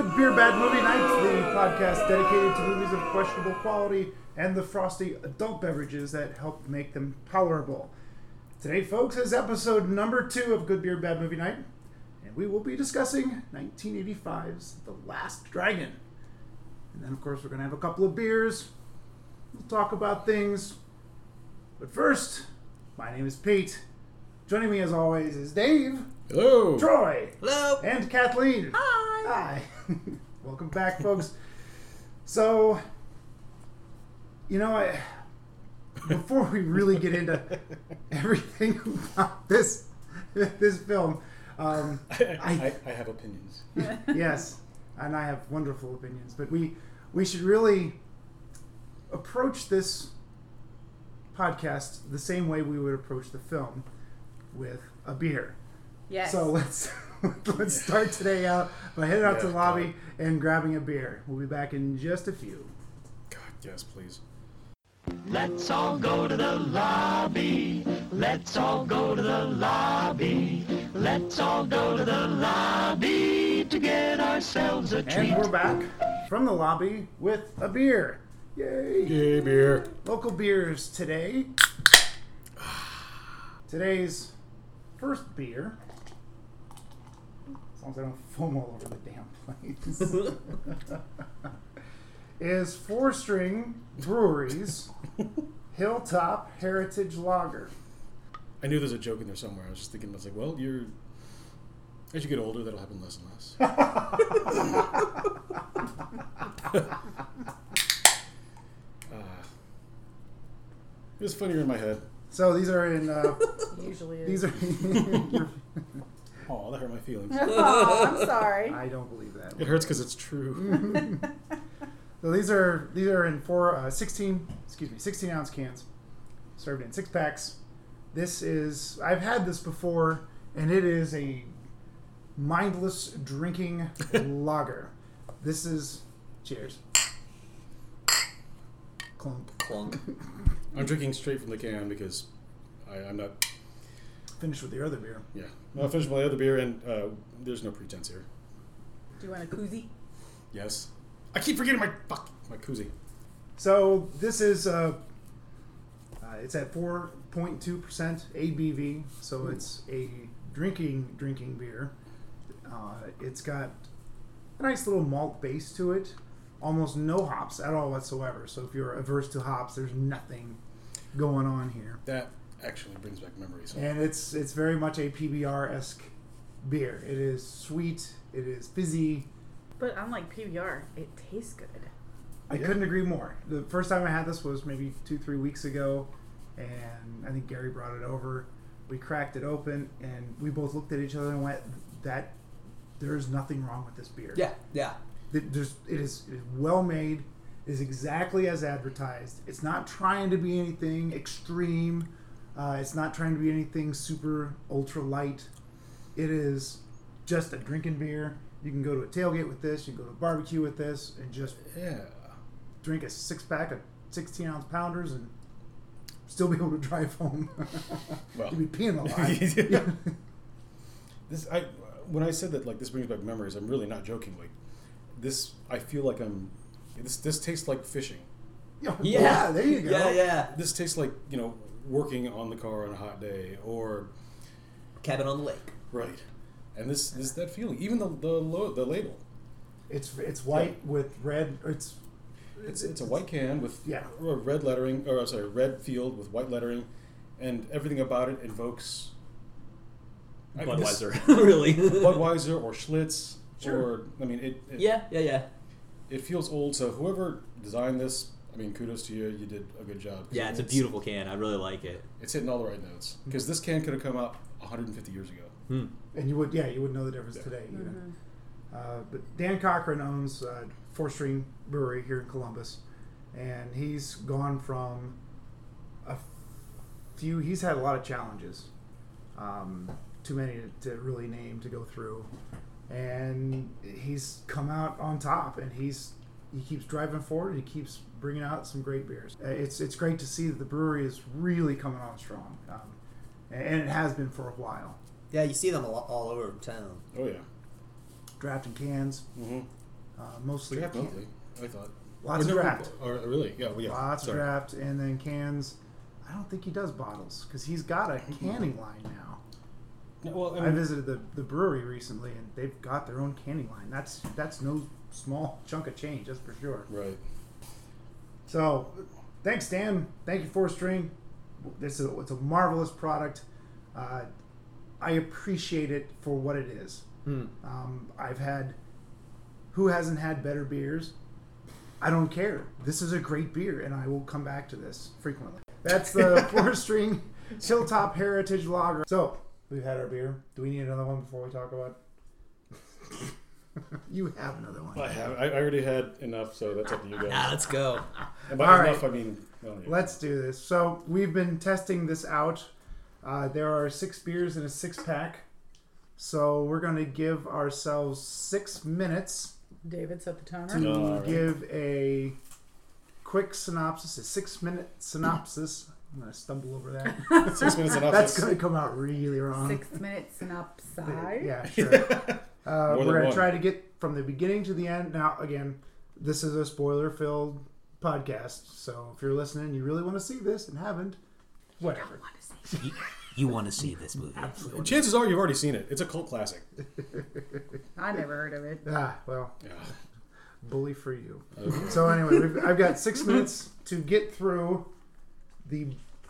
Good Beer, Bad Movie Night, the podcast dedicated to movies of questionable quality and the frosty adult beverages that help make them tolerable. Today, folks, is episode number 2 of Good Beer, Bad Movie Night, and we will be discussing 1985's The Last Dragon. And then, of course, we're going to have a couple of beers. We'll talk about things. But first, my name is Pete. Joining me, as always, is Dave. Hello. Troy. Hello. And Kathleen. Hi. Hi. Welcome back, folks. So, before we really get into everything about this film, I have opinions. yes, and I have wonderful opinions, but we should really approach this podcast the same way we would approach the film, with a beer. Yes. So let's start today out by heading out to the lobby and grabbing a beer. We'll be back in just a few. God, yes, please. Let's all go to the lobby. Let's all go to the lobby. Let's all go to the lobby to get ourselves a treat. And we're back from the lobby with a beer. Yay! Yay, beer. Local beers today. Today's first beer, as long as I don't foam all over the damn place, is Four String Brewery's Hilltop Heritage Lager. I knew there's a joke in there somewhere. I was just thinking, I was like, well, as you get older, that'll happen less and less. It was funnier in my head. So these are in. Usually These are. Oh, that hurt my feelings. Oh, I'm sorry. I don't believe that. It hurts because it's true. So these are in 16 ounce cans, served in 6 packs. This is, I've had this before, and it is a mindless drinking lager. This is, cheers. Clunk. Clunk. I'm drinking straight from the can because I'm not... Finished with your other beer. Yeah. Well, I finished my other beer, and there's no pretense here. Do you want a koozie? Yes. I keep forgetting my koozie. So this is, it's at 4.2% ABV, so it's a drinking beer. It's got a nice little malt base to it. Almost no hops at all whatsoever. So if you're averse to hops, there's nothing going on here. That actually brings back memories. And it's very much a PBR-esque beer. It is sweet. It is fizzy. But unlike PBR, it tastes good. I couldn't agree more. The first time I had this was maybe 2-3 weeks ago, and I think Gary brought it over. We cracked it open, and we both looked at each other and went, there's nothing wrong with this beer. Yeah. It is well made. It is exactly as advertised. It's not trying to be anything extreme. It's not trying to be anything super ultra light. It is just a drinking beer. You can go to a tailgate with this. You can go to a barbecue with this and just drink a 6-pack of 16-ounce pounders and still be able to drive home. Well, you'd be peeing a lot. When I said that, like, this brings back memories, I'm really not joking. Like, this, I feel like this tastes like fishing. Yeah, there you go. Yeah. This tastes like, working on the car on a hot day, or Cabin on the lake. Right. And this that feeling, even the label. It's white with red. It's a white can with red lettering, red field with white lettering, and everything about it invokes Budweiser, really. Budweiser or Schlitz. Sure. Or Yeah. It feels old. So whoever designed this, kudos to you. You did a good job. Yeah, it's a beautiful can. I really like it. It's hitting all the right notes, because this can could have come out 150 years ago. And you would know the difference today. Even. But Dan Cochran owns Four String Brewery here in Columbus, and he's gone from he's had a lot of challenges, too many to really name to go through, and he's come out on top, and he keeps driving forward. He keeps bringing out some great beers. It's great to see that the brewery is really coming on strong, and it has been for a while. Yeah, you see them all over town. Oh yeah, drafting cans. Mm-hmm. Mostly Draft monthly, I thought. Lots of draft. Really? Yeah. Well, yeah. Lots of draft, and then cans. I don't think he does bottles because he's got a canning line now. Yeah, well, I visited the brewery recently, and they've got their own canning line. That's no small chunk of change, that's for sure. Right. So, thanks, Dan. Thank you, 4String. It's a marvelous product. I appreciate it for what it is. Who hasn't had better beers? I don't care. This is a great beer, and I will come back to this frequently. That's the 4String Hilltop Heritage Lager. So, we've had our beer. Do we need another one before we talk about it? You have another one. I have. I already had enough, so that's up to you guys. Let's go. And by All enough, right. I mean... Well, yeah. Let's do this. So, we've been testing this out. There are 6 beers in a 6-pack. So, we're going to give ourselves 6 minutes David set the timer. to give a quick synopsis, a 6-minute synopsis. I'm going to stumble over that. 6 minutes synopsis. That's going to come out really wrong. 6-minute synopsis. Yeah, sure. We're going to try to get from the beginning to the end. Now, again, this is a spoiler-filled podcast, so if you're listening and you really want to see this and haven't, whatever. You want to see this movie? Absolutely. Chances are you've already seen it. It's a cult classic. I never heard of it. Well, Yeah. bully for you. Okay. So anyway, I've got 6 minutes to get through the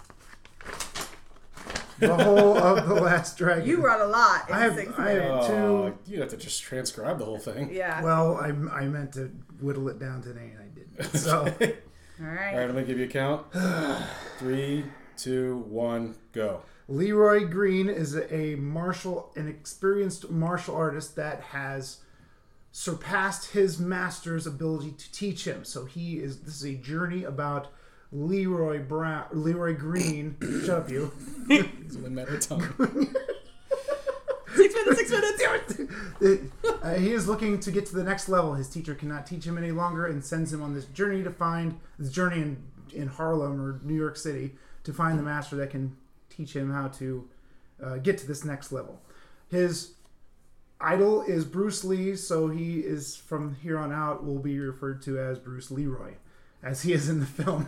whole of The Last Dragon. You wrote a lot in I have 6 I have minutes. two. You have to just transcribe the whole thing. Yeah. Well, I meant to whittle it down today, and I didn't. So All All right, right. I'm going to give you a count. 3, 2, 1, go. Leroy Green is an experienced martial artist that has surpassed his master's ability to teach him. So this is a journey about Leroy Green. Shut up, you. He's in the matter of time. 6 minutes, 6 minutes. He is looking to get to the next level. His teacher cannot teach him any longer and sends him on this journey in Harlem or New York City to find the master that can teach him how to get to this next level. His idol is Bruce Lee, so he is from here on out will be referred to as Bruce Leroy, as he is in the film.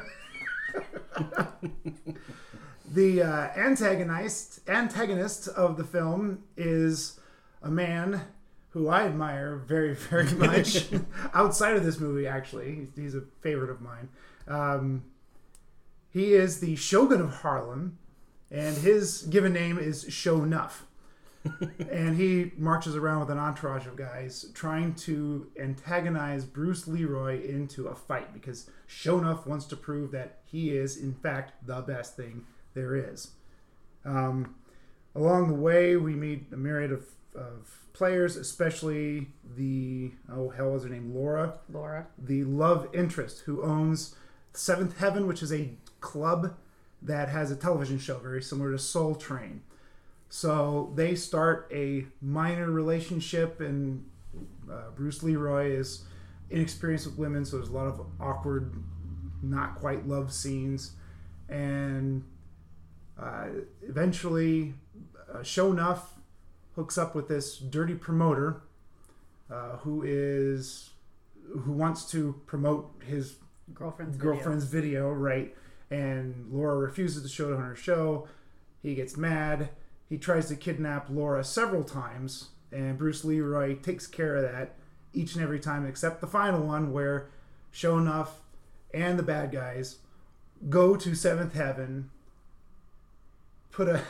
The antagonist of the film is a man who I admire very, very much. Outside of this movie, actually, he's a favorite of mine. He is the Shogun of Harlem, and his given name is Sho'nuff. And he marches around with an entourage of guys trying to antagonize Bruce Leroy into a fight because Sho'nuff wants to prove that he is, in fact, the best thing there is. Along the way, we meet a myriad of players, especially what was her name? Laura, the love interest who owns Seventh Heaven, which is a club that has a television show very similar to Soul Train. So they start a minor relationship, and Bruce Leroy is inexperienced with women, so there's a lot of awkward, not quite love scenes. And eventually, Sho'nuff hooks up with this dirty promoter who wants to promote his girlfriend's video, right? And Laura refuses to show it on her show. He gets mad. He tries to kidnap Laura several times, and Bruce Leroy takes care of that each and every time, except the final one where Sho'nuff and the bad guys go to Seventh Heaven, put a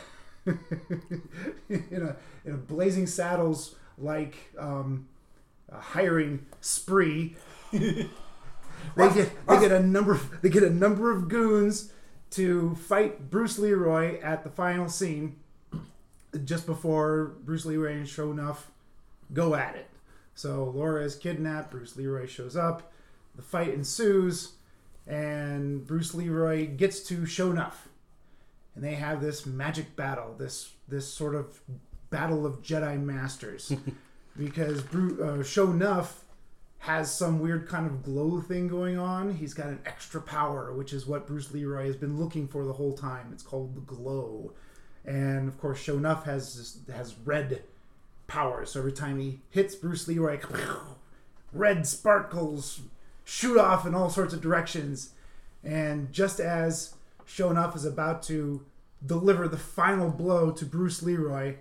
in a Blazing Saddles like a hiring spree. They get a number of goons to fight Bruce Leroy at the final scene, just before Bruce Leroy and Sho'nuff go at it. So Laura is kidnapped. Bruce Leroy shows up. The fight ensues, and Bruce Leroy gets to Sho'nuff, and they have this magic battle, this sort of battle of Jedi Masters, because Sho'nuff has some weird kind of glow thing going on. He's got an extra power, which is what Bruce Leroy has been looking for the whole time. It's called the glow. And of course, Sho'nuff has red powers. So every time he hits Bruce Leroy, red sparkles shoot off in all sorts of directions. And just as Sho'nuff is about to deliver the final blow to Bruce Leroy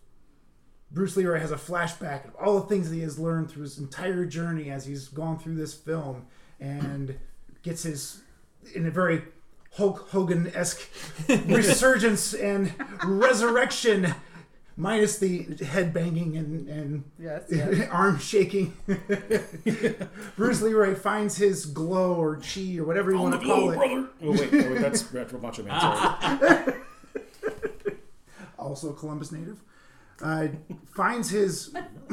has a flashback of all the things that he has learned through his entire journey as he's gone through this film, and gets his, in a very Hulk Hogan-esque resurgence and resurrection, minus the head banging and Yes. arm shaking. Bruce Leroy finds his glow or chi or whatever you want to call it. Brother. Oh wait, that's Retro Macho Man. Sorry. Also a Columbus native. Finds his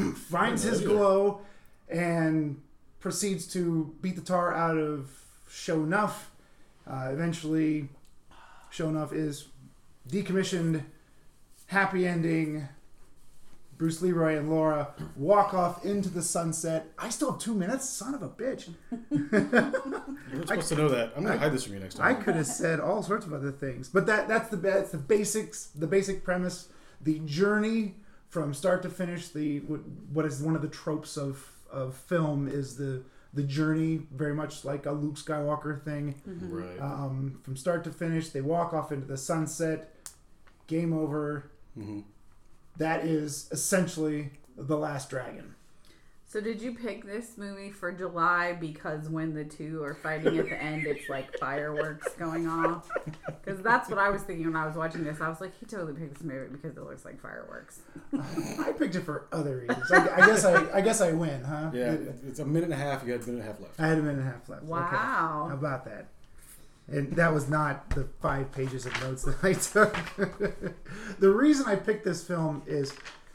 glow and proceeds to beat the tar out of Sho'nuff. Eventually, Sho'nuff is decommissioned. Happy ending. Bruce Leroy and Laura walk off into the sunset. I still have 2 minutes? Son of a bitch. You weren't supposed to know that. I'm going to hide this from you next time. I could have said all sorts of other things. But that's the basics, the basic premise. The journey from start to finish, what is one of the tropes of film is the journey, very much like a Luke Skywalker thing. Mm-hmm. Right. From start to finish, they walk off into the sunset. Game over. Mm-hmm. That is essentially The Last Dragon. So did you pick this movie for July because when the two are fighting at the end, it's like fireworks going off? Because that's what I was thinking when I was watching this. I was like, he totally picked this movie because it looks like fireworks. I picked it for other reasons. I guess I win, huh? Yeah, it's a minute and a half. You had a minute and a half left. I had a minute and a half left. Wow. Okay. How about that? And that was not the 5 pages of notes that I took. The reason I picked this film is,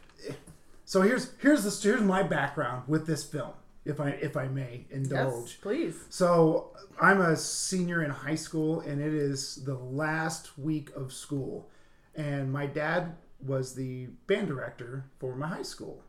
so here's my background with this film, if I may indulge. Yes, please. So I'm a senior in high school, and it is the last week of school, and my dad was the band director for my high school.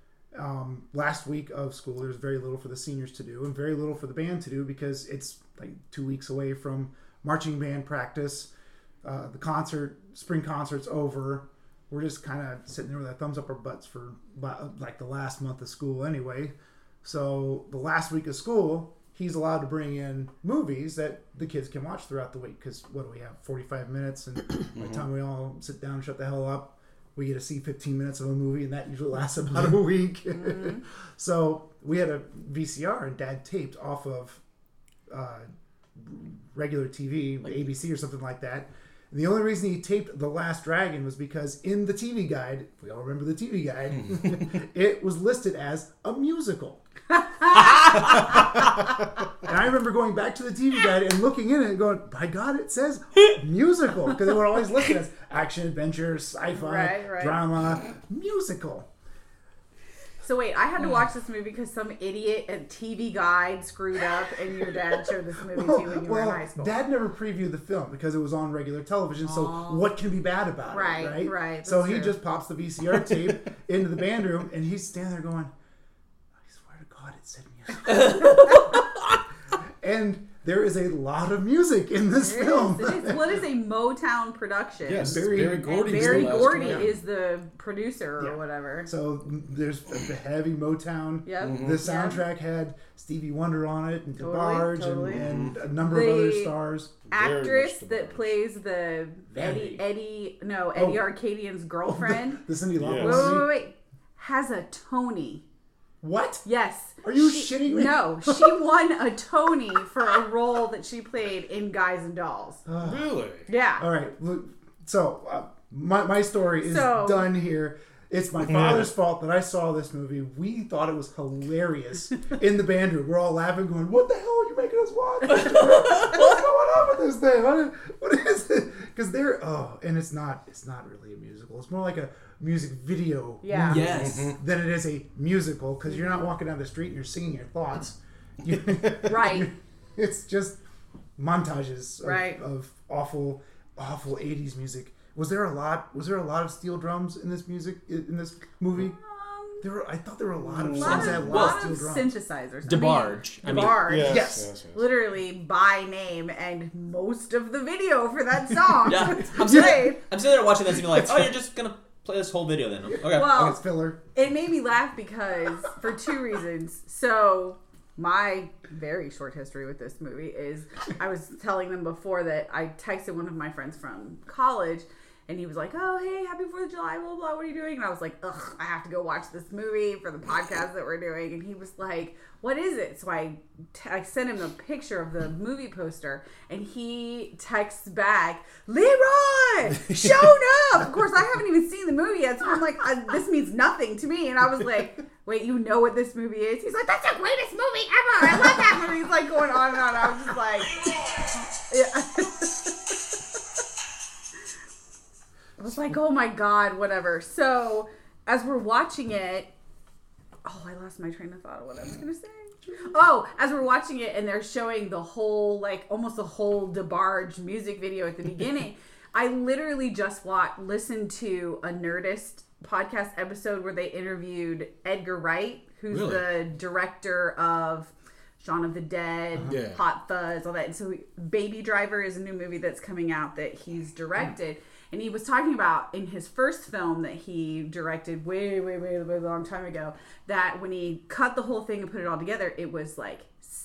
Last week of school, there's very little for the seniors to do and very little for the band to do because it's like 2 weeks away from marching band practice. The spring concert's over. We're just kind of sitting there with our thumbs up our butts for like the last month of school anyway. So the last week of school, he's allowed to bring in movies that the kids can watch throughout the week because what do we have, 45 minutes, and by the time we all sit down and shut the hell up, we get to see 15 minutes of a movie, and that usually lasts about a week. Mm-hmm. So we had a VCR, and Dad taped off of regular TV, like ABC or something like that. And the only reason he taped The Last Dragon was because in the TV guide, if we all remember the TV guide, it was listed as a musical. And I remember going back to the TV guide and looking in it and going, by God, it says musical. Because it would always list it as action, adventure, sci-fi, drama, musical. So wait, I had to watch this movie because some idiot at TV guide screwed up and your dad showed this movie to you when you were in high school. Dad never previewed the film because it was on regular television, so what can be bad about it, right? So he just pops the VCR tape into the band room, and he's standing there going, I swear to God, it said music. And there is a lot of music in this film. It is. Well, it is a Motown production. Yes, Barry Gordy. Barry Gordy is the producer or whatever. So there's the heavy Motown. Yep. Mm-hmm. The soundtrack had Stevie Wonder on it, and DeBarge, and a number of other stars. Actress that plays the Eddie Arcadian's girlfriend. The Cyndi Lauper. Wait. Has a Tony. What? Yes. Are you shitting me? No, she won a Tony for a role that she played in Guys and Dolls. Really? Yeah. All right. So my story is done here. It's my father's fault that I saw this movie. We thought it was hilarious in the band room. We're all laughing, going, "What the hell are you making us watch? What's going on with this thing? What is it?" Because and it's not really a musical. It's more like a music video Yeah. Yes. than it is a musical, because you're not walking down the street and you're singing your thoughts. Right. It's just montages Right. of awful 80s music. Was there a lot of steel drums in this movie? I thought there were a lot of songs that had a lot of steel drums. Synthesizers. DeBarge. DeBarge. Yes. Literally by name, and most of the video for that song. Yeah. I'm sitting there watching this and you're like, oh, you're just going to play this whole video then. Okay. Well, It's filler. it made me laugh because for 2 reasons. So my very short history with this movie is I was telling them before that I texted one of my friends from college. And he was like, oh, hey, happy 4th of July, blah, blah, what are you doing? And I was like, ugh, I have to go watch this movie for the podcast that we're doing. And he was like, what is it? So I sent him a picture of the movie poster. And he texts back, Leroy, shown up! Of course, I haven't even seen the movie yet. So I'm like, this means nothing to me. And I was like, wait, you know what this movie is? He's like, that's the greatest movie ever. I love that movie. He's like going on and on. I was just like, yeah. I was like, oh my God, whatever. So, as we're watching it, I lost my train of thought of what I was going to say. Oh, as we're watching it and they're showing the whole, like, almost the whole DeBarge music video at the beginning, I literally just listened to a Nerdist podcast episode where they interviewed Edgar Wright, who's the director of Shaun of the Dead, Hot Fuzz, all that. And so, Baby Driver is a new movie that's coming out that he's directed. And he was talking about in his first film that he directed way long time ago, that when he cut the whole thing and put it all together, it was like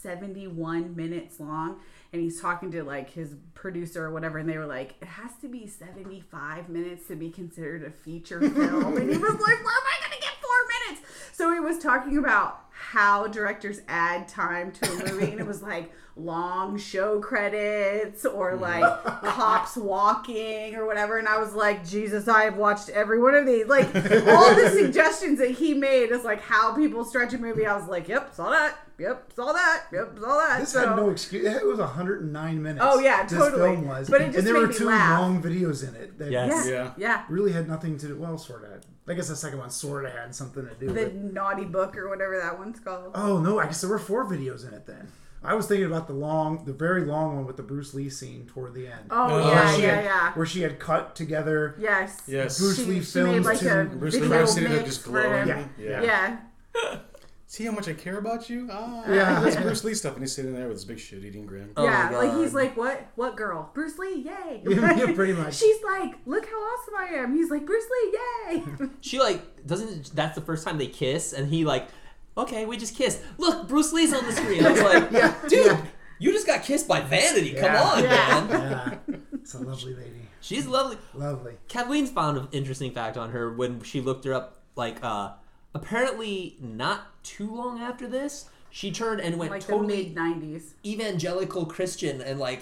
71 minutes long. And he's talking to like his producer or whatever, and they were like, it has to be 75 minutes to be considered a feature film. And he was like, where am I going to get 4 minutes? So he was talking about how directors add time to a movie, and it was like long show credits or like cops walking or whatever. And I was like, Jesus, I have watched every one of these. Like all the suggestions that he made is like how people stretch a movie. I was like, yep, saw that. Yep, saw that. Yep, saw that. This had no excuse. It was 109 minutes. Oh yeah, totally. This film was, but it just and there made were me 2 laugh. long videos in it that Yeah. really had nothing to do. Well, sort of. I guess the second one sort of had something to do with The it. Naughty Book or whatever that one's called. Oh no, I guess there were 4 videos in it then. I was thinking about the very long one with the Bruce Lee scene toward the end. Oh yeah. Where she had cut together. Yes. Bruce Lee She films made like to a Bruce Lee video sitting there mix just for glowing. him. Yeah. See how much I care about you? Yeah. That's Bruce Lee stuff, and he's sitting there with his big shit-eating grin. Oh my Yeah, like God. he's like, what girl? Bruce Lee, yay! Yeah, pretty much. She's like, look how awesome I am. He's like, Bruce Lee, yay! She like doesn't. That's the first time they kiss, and he like, okay, we just kissed. Look, Bruce Lee's on the screen. I was like, dude, you just got kissed by Vanity. Come on, man. Yeah. It's a lovely lady. She's lovely. Lovely. Kathleen found an interesting fact on her when she looked her up. Like, apparently, not too long after this, she turned and went like totally the mid-90s. evangelical Christian and like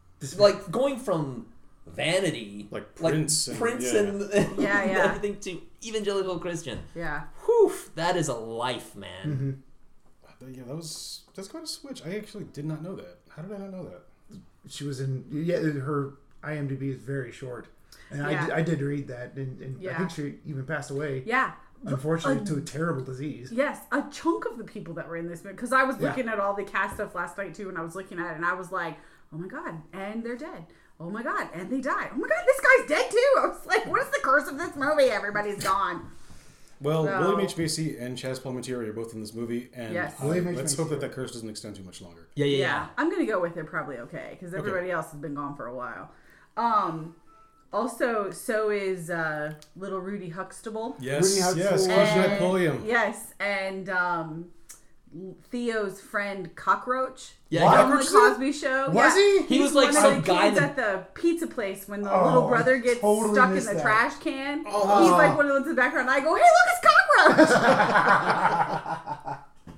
going from Vanity, Like Prince and Yeah. everything to evangelical Christian. Yeah. Whew, that is a life, man. Yeah, that's quite a switch. I actually did not know that. How did I not know that? She was in. Her IMDb is very short, and I did read that, and I think she even passed away. Yeah. Unfortunately, to a terrible disease. Yes, a chunk of the people that were in this movie, because I was looking at all the cast stuff last night too, and I was looking at it, and I was like, oh my God, and they're dead. Oh my God, and they died. Oh my God, this guy's dead too. I was like, what is the curse of this movie? Everybody's gone. Well, So- William H. Macy and Chaz Palminteri are both in this movie, and Yes. let's hope that curse doesn't extend too much longer. Yeah. I'm gonna go with it probably okay, because everybody else has been gone for a while. Also, so is little Rudy Huxtable. Yes, Rudy yes, Huxtable. crushing that Pulliam. Yes, and Theo's friend Cockroach. Yeah, From the Cosby Show. Was he? He was like one of some the guy kids that at the pizza place when the Oh, little brother gets totally stuck in missed the that. trash can. Oh. He's like one of the ones in the background. And I go, hey, look, it's Cockroach.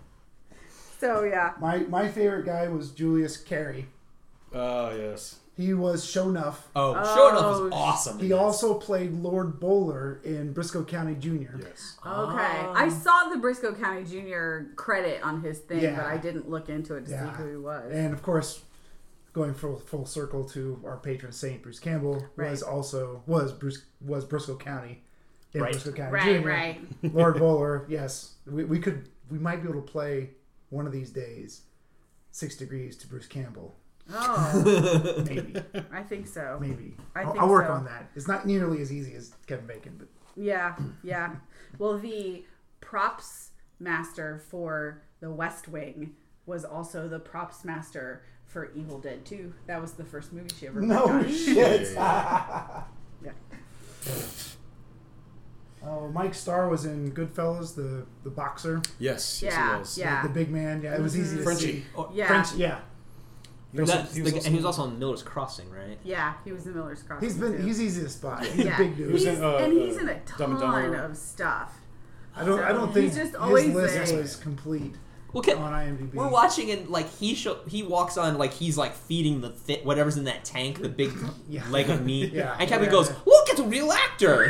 So yeah. My favorite guy was Julius Carey. Yes. He was Sho'nuff. Oh, sure enough was awesome. He also played Lord Bowler in Briscoe County Jr. Yes. Okay. I saw the Briscoe County Jr. credit on his thing, Yeah. but I didn't look into it to see who he was. And of course, going full circle to our patron saint Bruce Campbell was Briscoe County in Right. Briscoe County Right, Jr. right. Lord Bowler, yes, we might be able to play one of these days 6 Degrees to Bruce Campbell. Oh, Maybe. I think so. Maybe. I think I'll work so. on that. It's not nearly as easy as Kevin Bacon, but Yeah. Well, the props master for The West Wing was also the props master for Evil Dead 2. That was the first movie she ever worked on. shit. Yeah. Oh, Yeah. Mike Starr was in Goodfellas, the boxer. Yes, he was. The big man. Yeah, it was easy to see. Yeah. Frenchie, yeah. He was also on Miller's Crossing, right? Yeah, he was in Miller's Crossing. He's easy to spot. He's Yeah. a big dude. He's in a Dumb and ton Dumber. of stuff. I don't think he's just always his list there. was complete Well, on IMDb. we're watching and like he walks on like he's like feeding the whatever's in that tank, the big Yeah. leg of meat. Yeah. And Kevin Yeah. goes, "Look, it's a real actor."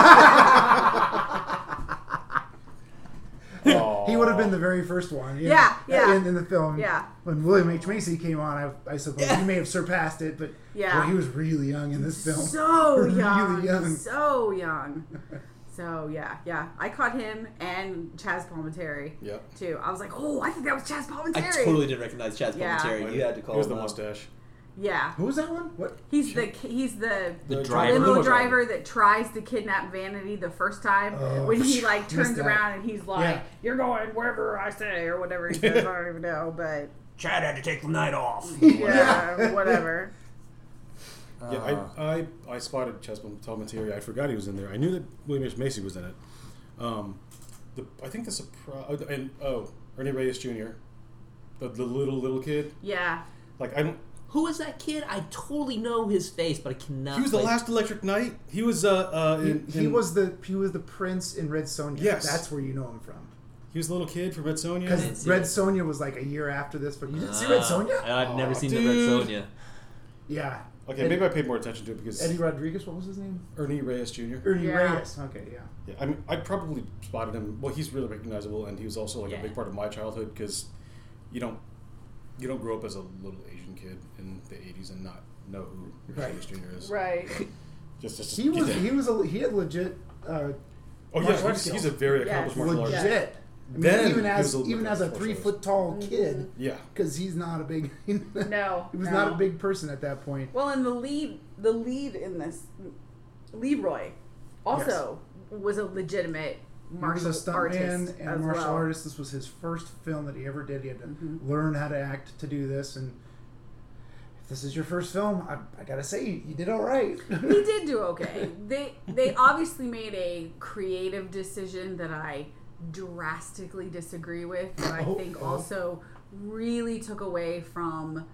He would have been the very first one. Yeah. In the film. Yeah. When William H. Macy came on, I suppose he may have surpassed it, but Yeah. boy, he was really young in this film. So Really young. young. So young. So yeah. I caught him and Chaz Palminteri Yep. too. I was like, oh, I think that was Chaz Palminteri. I totally didn't recognize Chaz Yeah. Palminteri. You had to call Here's him the out. mustache. Yeah. Who was that one? What? He's the The driver. limo driver that tries to kidnap Vanity the first time when he like turns missed that. around and he's like, Yeah. "You're going wherever I say" or whatever he says. I don't even know, but Chad had to take the night off. yeah, whatever. Yeah, I spotted Chaz Palminteri. I forgot he was in there. I knew that William H. Macy was in it. I think the surprise and Ernie Reyes Jr. The little kid. Yeah. Like I don't. Who is that kid? I totally know his face, but I cannot. He was the last Electric Knight. He was He was the prince in Red Sonja. Yes. That's where you know him from. He was the little kid from Red Sonja. Because Red Sonja was like a year after this, but you didn't see Red Sonja? I've never seen dude. the Red Sonja. Yeah. Okay, maybe I paid more attention to it because Eddie Rodriguez, what was his name? Ernie Reyes Jr. Ernie Yeah. Reyes. Okay, yeah. Yeah, I mean, I probably spotted him. Well, he's really recognizable, and he was also like a big part of my childhood because you don't grow up as a little Asian kid in the '80s and not know who Right. Reyes Jr. is. Right. Just He had legit. Oh yeah, martial arts he's a very accomplished martial artist. legit. I mean, Then even he as was a even as a martial 3 artist. foot tall kid, Yeah, because he's not a big. No. He was no. not a big person at that point. Well, and the lead in this, Leroy, also was a legitimate He martial was a artist stuntman and as martial well. artist. This was his first film that he ever did. He had to learn how to act to do this, and if this is your first film, I gotta say you did all right. He did do okay. They obviously made a creative decision that I drastically disagree with, that I think also really took away from.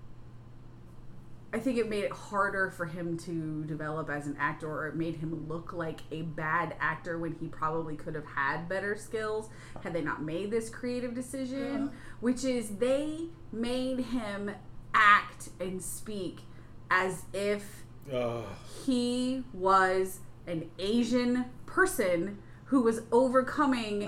I think it made it harder for him to develop as an actor, or it made him look like a bad actor when he probably could have had better skills had they not made this creative decision, which is they made him act and speak as if he was an Asian person who was overcoming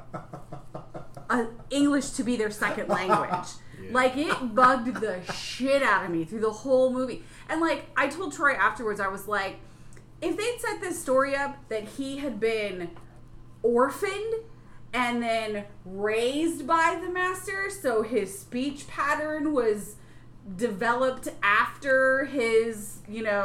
English to be their second language. Like, it bugged the shit out of me through the whole movie. And, like, I told Troy afterwards, I was like, if they'd set this story up that he had been orphaned and then raised by the master, so his speech pattern was developed after his,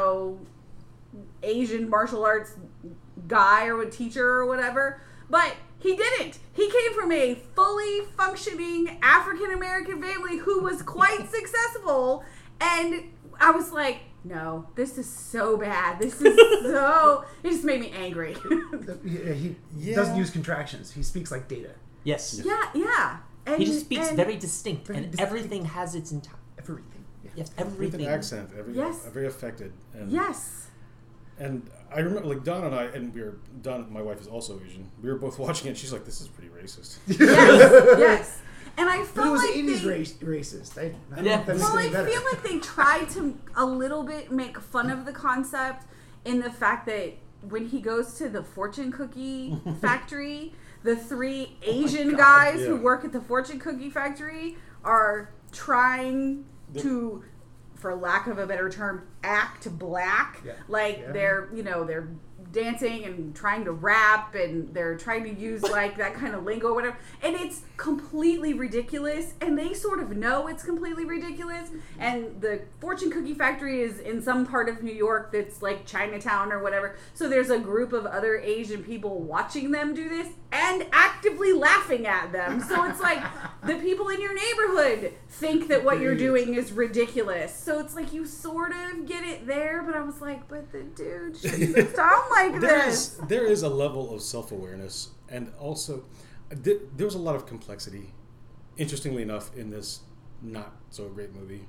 Asian martial arts guy or teacher or whatever, but he didn't. He came from a fully functioning African American family who was quite successful, and I was like, no, this is so bad. This is so. It just made me angry. He doesn't use contractions. He speaks like Data. Yes. Yeah. And, He just speaks very distinct, very and distinct. everything has its entire. Everything. Yeah. Yes, with everything. an accent, Yes. very affected. And, yes. And I remember, like, Dawn and I, and Dawn, my wife is also Asian. We were both watching it. And she's like, "This is pretty racist." Yes. And I felt But it was like 80s racist. I don't know Yeah. if that makes Well, it I any better. feel like they tried to a little bit make fun of the concept in the fact that when he goes to the fortune cookie factory, the three Asian guys who yeah. work at the fortune cookie factory are trying to, for lack of a better term, act black. Yeah. Like Yeah. they're dancing and trying to rap, and they're trying to use like that kind of lingo or whatever, and it's completely ridiculous, and they sort of know it's completely ridiculous. And the fortune cookie factory is in some part of New York that's like Chinatown or whatever, so there's a group of other Asian people watching them do this and actively laughing at them. So it's like the people in your neighborhood think that what you're doing is ridiculous, so it's like you sort of get it there, but I was like, but the dude shouldn't sound like this. There is a level of self-awareness, and also there was a lot of complexity, interestingly enough, in this not so great movie.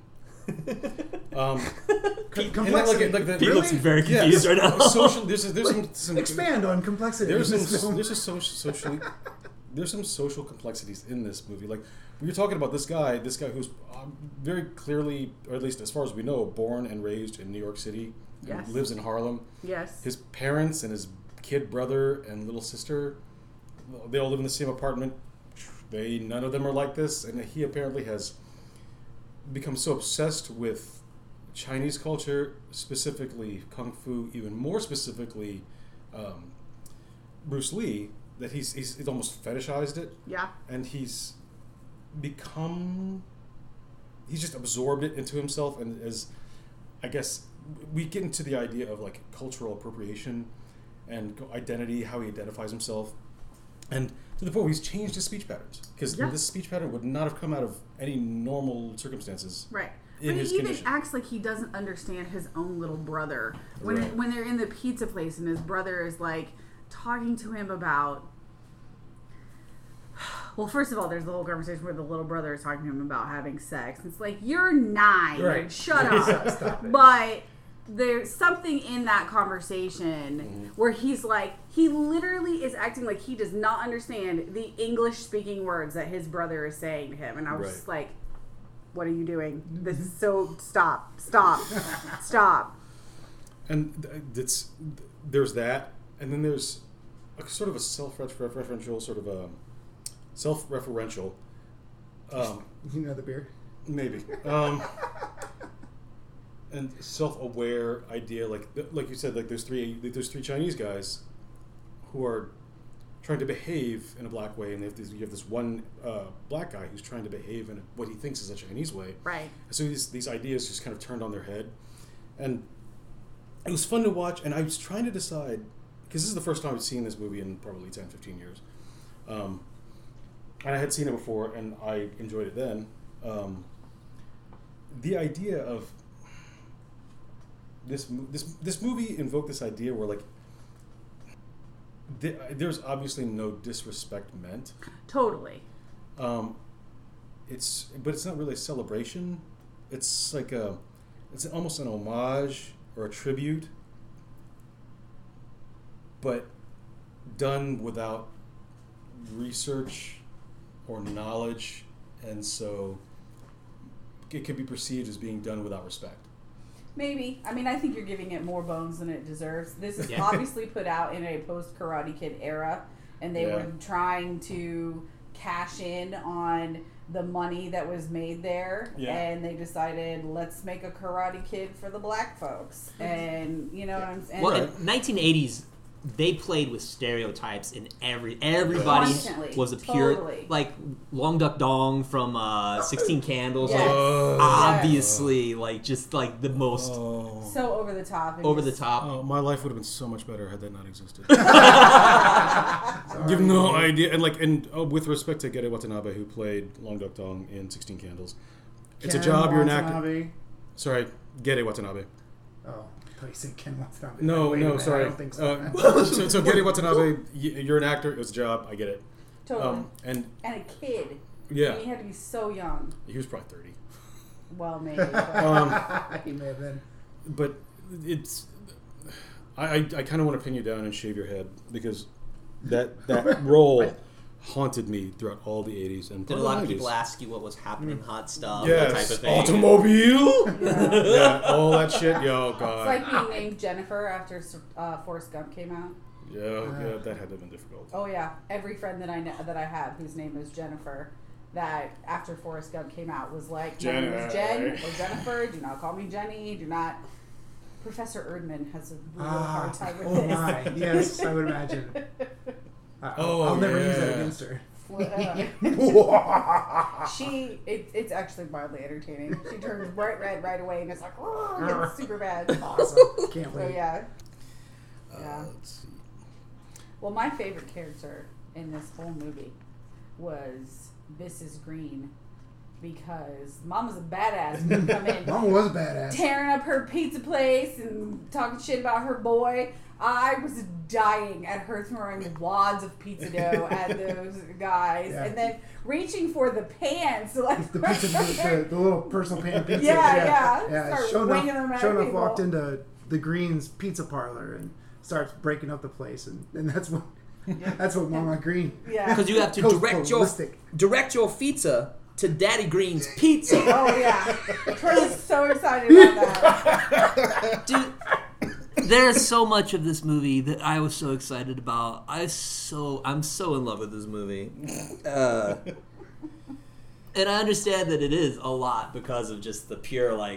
Complexity. Pete looks very confused right now. Social, there's some Expand on complexity. there's in some this film. there's some social complexities in this movie. Like we were talking about this guy who's very clearly, or at least as far as we know, born and raised in New York City, and Yes. lives in Harlem. Yes. His parents and his kid brother and little sister, they all live in the same apartment. None of them are like this, and he apparently has become so obsessed with Chinese culture, specifically Kung Fu, even more specifically Bruce Lee, that he's almost fetishized it, Yeah. and he's just absorbed it into himself, and as I guess we get into the idea of like cultural appropriation and identity, how he identifies himself, and to the point where he's changed his speech patterns, because Yeah. this speech pattern would not have come out of any normal circumstances. Right. In But his he even condition. acts like he doesn't understand his own little brother. When Right. when they're in the pizza place and his brother is like talking to him about. Well, first of all, there's the whole conversation where the little brother is talking to him about having sex. It's like, you're 9. Right. Shut up. Stop it. But there's something in that conversation Mm-hmm. where he's like, he literally is acting like he does not understand the English speaking words that his brother is saying to him. And I was Right. just like, what are you doing? This is so, stop. And there's that, and then there's a sort of a self-referential, sort of a self-referential, You know the beer. maybe, and self-aware idea, like you said, like there's three Chinese guys who are trying to behave in a black way, and you have this one black guy who's trying to behave in what he thinks is a Chinese way. Right. So these ideas just kind of turned on their head, and it was fun to watch. And I was trying to decide, because this is the first time I've seen this movie in probably 10, 15 years, and I had seen it before, and I enjoyed it then. The idea of this movie invoked this idea where like there's obviously no disrespect meant. Totally. But it's not really a celebration. It's like it's almost an homage or a tribute, but done without research or knowledge, and so it could be perceived as being done without respect. Maybe. I mean, I think you're giving it more bones than it deserves. This is Yeah. obviously put out in a post-Karate Kid era, and they Yeah. were trying to cash in on the money that was made there, Yeah. and they decided, let's make a Karate Kid for the black folks. And, you know what I'm saying? Well, Right. in 1980s, they played with stereotypes in everybody Constantly. was a pure Totally. like Long Duck Dong from 16 Candles, Yes. like Oh. obviously like just like the most Oh. So over the top. and over the just- top. Oh, my life would have been so much better had that not existed. You have no idea. And with respect to Gere Watanabe, who played Long Duck Dong in 16 Candles, it's a Ken job. You're an actor. Watanabe. Sorry, Gere Watanabe. Oh, I thought you said Ken Watanabe. No, Wait a no, minute, sorry. I don't think so. So Gere Watanabe, you're an actor. It's a job. I get it. Totally. And And a kid. yeah, And he had to be so young. he was probably 30. Well, maybe. But He may have been. But it's I kind of want to pin you down and shave your head, because that role haunted me throughout all the 80s and Did a part lot the of 90s. people ask you what was happening, hot stuff, that type Yes, of thing? automobile. yeah. Yeah, all that shit. Yo, It's God. like being named Jennifer after Forrest Gump came out. Yeah, that had to have been difficult. Oh yeah, every friend that I know, that I have whose name is Jennifer, that after Forrest Gump came out was like, my name is Jen or Jennifer. Do not call me Jenny. Do not. Professor Erdman has a real hard time with Oh this. my, yes, I would imagine. I'll never use that against her. It's actually mildly entertaining. She turns bright red right away and it's like, oh, it's super bad. Awesome. Can't So wait. yeah. Yeah. Let's see. Well, my favorite character in this whole movie was Mrs. Green because Mama's a badass when you come in. Mama was a badass. Tearing up her pizza place and talking shit about her boy. I was dying at her throwing wads of pizza dough at those guys, Yeah. and then reaching for the pans to like The pizza, the little personal pan pizza. Yeah. Start winging them at Shonuff people. walked into the Green's pizza parlor and starts breaking up the place, and that's what Mama Green. Yeah. Because you have to Goes direct your pizza to Daddy Green's Pizza. Oh yeah. Troy's so excited about that. Dude, there's so much of this movie that I was so excited about. I'm so in love with this movie. And I understand that it is a lot because of just the pure, like,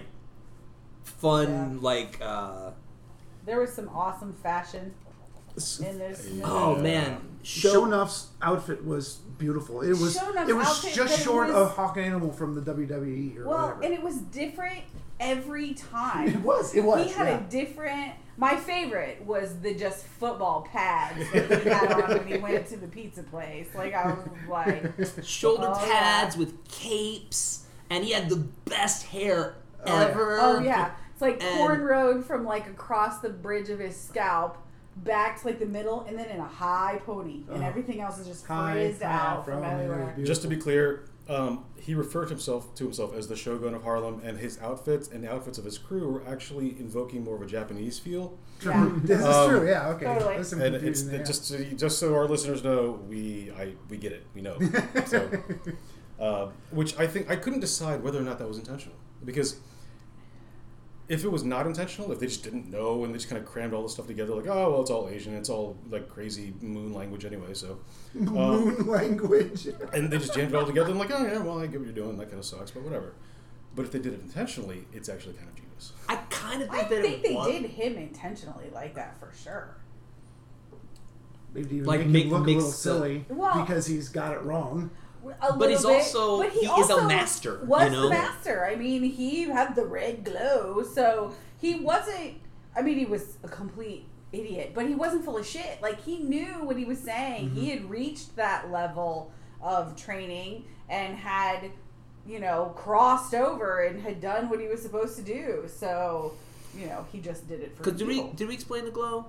fun, like, There was some awesome fashion in this movie. oh man. Shonuff's outfit was beautiful. It was Shonuff's it was outfit, just but it short was- of Hawk Animal from the WWE or Well, whatever. and it was different every time. It was. He had yeah. a different. My favorite was the just football pads that he had on when he went to the pizza place. Like I was like, Shoulder Oh, pads yeah. with capes, and he had the best hair Oh, yeah. ever. oh yeah, it's like And- cornrowed from like across the bridge of his scalp back to like the middle, and then in a high pony, and everything else is just frizzed out from everywhere. Just to be clear, he referred to himself as the Shogun of Harlem, and his outfits and the outfits of his crew were actually invoking more of a Japanese feel. Yeah. This is true. Yeah. Okay. Totally. There's some And it's confusion there. just so our listeners know, we get it, we know. So, which I think I couldn't decide whether or not that was intentional, because if it was not intentional, if they just didn't know and they just kind of crammed all this stuff together, like, oh well, it's all Asian, it's all like crazy moon language anyway, so moon language. and they just jammed it all together and like, oh yeah, well I get what you're doing, that kind of sucks, but whatever. But if they did it intentionally, it's actually kind of genius. I kind of I think that think it they was. did him intentionally like that for sure. Maybe even Like, make him look a mix little the- silly Well- because he's got it wrong. But he's also- but he is a master, Was you know? the master? I mean, he had the red glow, so he wasn't. I mean, he was a complete idiot, but he wasn't full of shit. Like he knew what he was saying. He had reached that level of training and had, crossed over and had done what he was supposed to do. So, he just did it for Because people. did we explain the glow?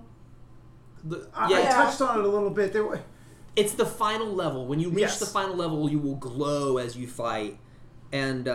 I touched on it a little bit. There were. It's the final level. When you reach Yes. the final level, you will glow as you fight. And,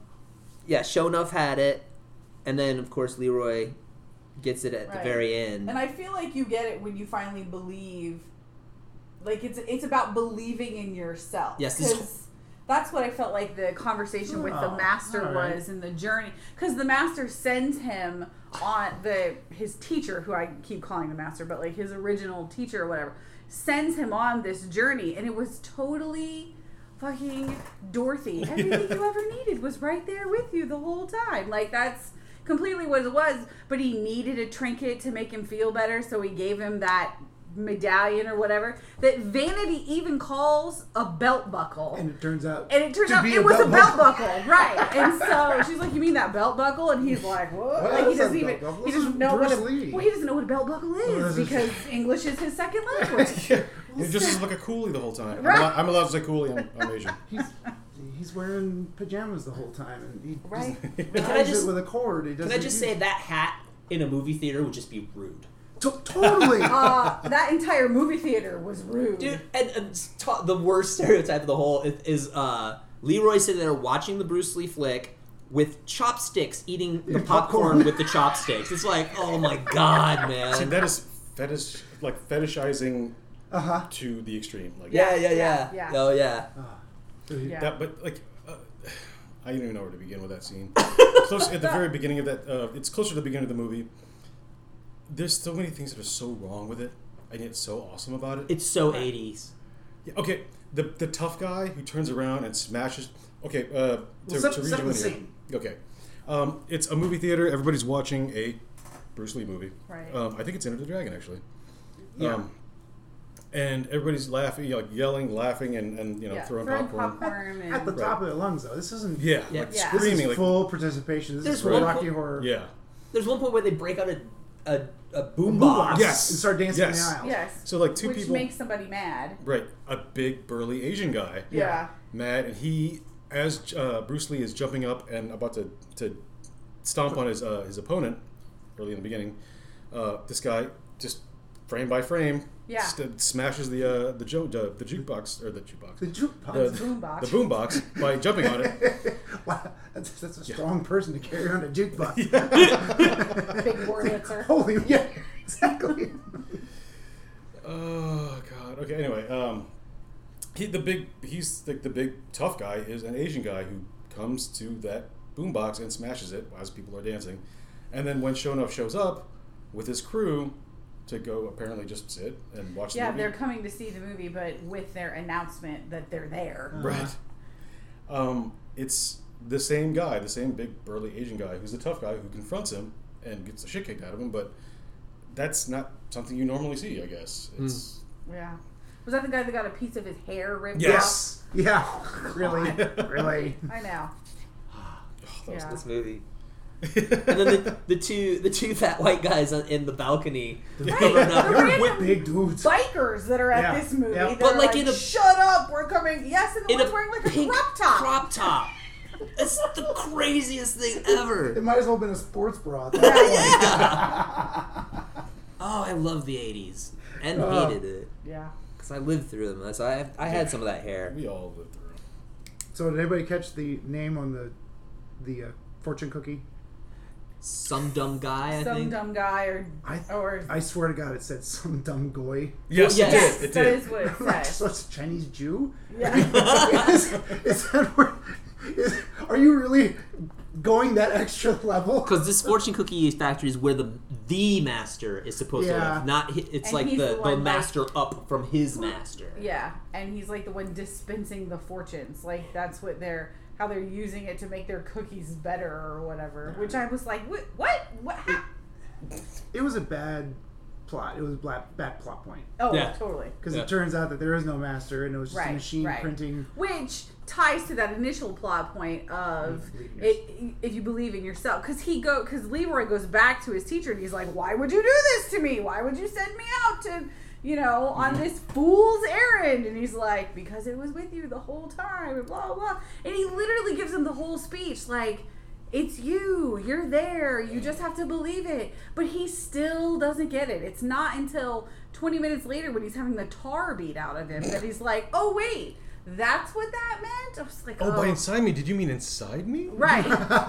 Shonuff had it. And then, of course, Leroy gets it at the Right. very end. And I feel like you get it when you finally believe. Like it's about believing in yourself. Yes, this- 'Cause that's what I felt like the conversation with the Oh, master all right. was in the journey. Because the master sends him on his teacher, who I keep calling the master, but like his original teacher or whatever, sends him on this journey, and it was totally fucking Dorothy. Everything you ever needed was right there with you the whole time. Like that's completely what it was. But he needed a trinket to make him feel better, so he gave him that medallion or whatever that Vanity even calls a belt buckle. And it turns out. And it turns to out be it was a belt buckle, right? And so she's like, "You mean that belt buckle?" And he's like, "What?" What Like he is doesn't a even belt buckle? he This doesn't is know what Bruce a Lee. well he doesn't know what a belt buckle this is is- because English is his second language. He just is like a coolie the whole time. Right. I'm allowed to say coolie, I'm Asian. He's wearing pajamas the whole time, and he Right. just I ties just- it with a cord. Can I just say that hat in a movie theater would just be rude? Totally. That entire movie theater was rude. Dude, and the worst stereotype of the whole is Leroy sitting there watching the Bruce Lee flick with chopsticks, eating the popcorn with the chopsticks. It's like, oh my god, man. See, that is fetishizing Uh-huh. to the extreme. Like Yeah. Yeah. Oh yeah. Yeah. that, but like, I don't even know where to begin with that scene. Close at the very beginning of that, it's closer to the beginning of the movie. There's so many things that are so wrong with it, and yet so awesome about it. It's so 80s. Yeah, okay, the tough guy who turns around and smashes. Okay, to set read the you in scene. here. Okay, it's a movie theater. Everybody's watching a Bruce Lee movie. Right. I think it's Enter the Dragon actually. Yeah. And everybody's laughing, like yelling, laughing, and throwing popcorn. and At the top of their lungs, though. This isn't. Yeah, Yeah. like Yeah. This screaming, is like full participation. This There's is full one Rocky po- Horror. yeah. There's one point where they break out a boombox. Boombox. Yes. And start dancing Yes. in the aisles. yes, So like two which people, makes somebody mad. right? A big burly Asian guy, Yeah. mad, and he as Bruce Lee is jumping up and about to stomp on his opponent early in the beginning, this guy just frame by frame smashes the jukebox or the jukebox. The jukebox. Boombox. The boombox by jumping on it. Wow, that's a strong person to carry around a jukebox. Big Wurlitzer. Holy, yeah, exactly. Oh God. Okay. Anyway, he's like the big tough guy is an Asian guy who comes to that boombox and smashes it as people are dancing, and then when Shonuff shows up with his crew to go apparently just sit and watch the movie. Yeah, they're coming to see the movie, but with their announcement that they're there. Right. It's the same guy, the same big burly Asian guy who's the tough guy who confronts him and gets the shit kicked out of him, but that's not something you normally see, I guess. It's Yeah. Was that the guy that got a piece of his hair ripped Yes. off? Yeah, really. I know. Yeah. This movie. And then the two fat white guys in the balcony. Right. They're Random big dudes. bikers that are at Yeah. this movie. Yeah. They're But, like, like, in a- shut up, we're coming. Yes, and the In one's a wearing like a pink crop top. crop top. It's the craziest thing It ever. might as well have been a sports bra. Oh, I love the 80s and hated it Yeah. because I lived through them. So I had some of that hair. we all lived through. So did anybody catch the name on the fortune cookie? Some dumb guy, I Some think. dumb guy or I swear to God, it said some dumb goy. Yes, Well, yes. it that did. is what it Like, says. so it's a Chinese Jew? Yeah. is that where, are you really going that extra level? Because this fortune cookie factory is where the master is supposed to Yeah. live. Not it's And like he's the the one, master up from his master. Yeah, and he's like the one dispensing the fortunes. Like that's what how they're using it to make their cookies better or whatever. Which I was like, what? How? It was a bad plot. It was a bad plot point. Oh, Yeah. totally. Because Yeah. it turns out that there is no master, and it was just a machine printing. Which ties to that initial plot point of if you believe in yourself. Because Leroy goes back to his teacher and he's like, why would you do this to me? Why would you send me out to, on this fool's errand? And he's like, because it was with you the whole time, and blah, blah. And he literally gives him the whole speech, like, it's you. You're there. You just have to believe it. But he still doesn't get it. It's not until 20 minutes later when he's having the tar beat out of him that he's like, oh, wait. That's what that meant? I was like, Oh, by inside me, did you mean inside me? Right.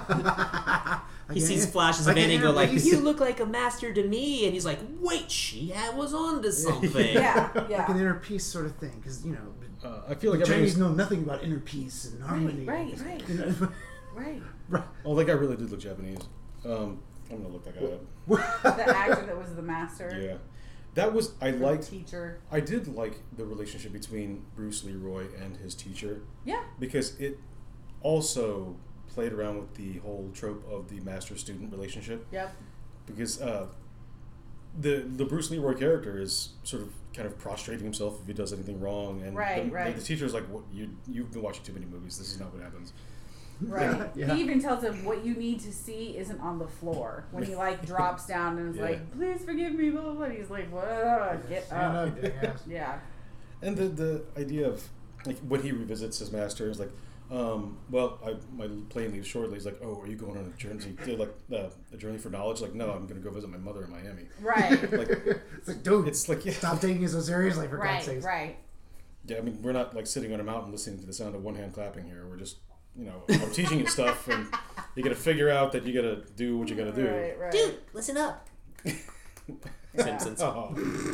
He sees flashes of Van Gogh like, you look like a master to me. And he's like, wait, she was onto something. Yeah, Like an yeah. inner peace sort of thing. Because, I feel like the Chinese everybody's... know nothing about inner peace and harmony. Right. You know? Right. Oh, that guy really did look Japanese. I'm gonna look that guy up. The actor that was the master. Yeah, that was I The liked. teacher. I did like the relationship between Bruce Leroy and his teacher Yeah. because it also played around with the whole trope of the master-student relationship. Yep. Because the Bruce Leroy character is sort of kind of prostrating himself if he does anything wrong, and the teacher's like, "What you've been watching too many movies. This is not what happens." Right. Yeah. He even tells him what you need to see isn't on the floor. When he drops down and is Yeah. like, please forgive me, blah, blah, blah. He's like, get Stand up. up, jackass. Yeah. And the idea of like when he revisits his master is like, my plane leaves shortly. He's like, oh, are you going on a journey? A journey for knowledge? Like, no, I'm going to go visit my mother in Miami. Right. Like, It's like, dude, it's like, yeah, stop taking it so seriously, for God's Right. sakes. Right. yeah. I mean, we're not like sitting on a mountain listening to the sound of one hand clapping here. We're just, I'm teaching you stuff, and you got to figure out that you got to do what you got to do. Right. Right. Dude, listen up. Simpsons. Oh.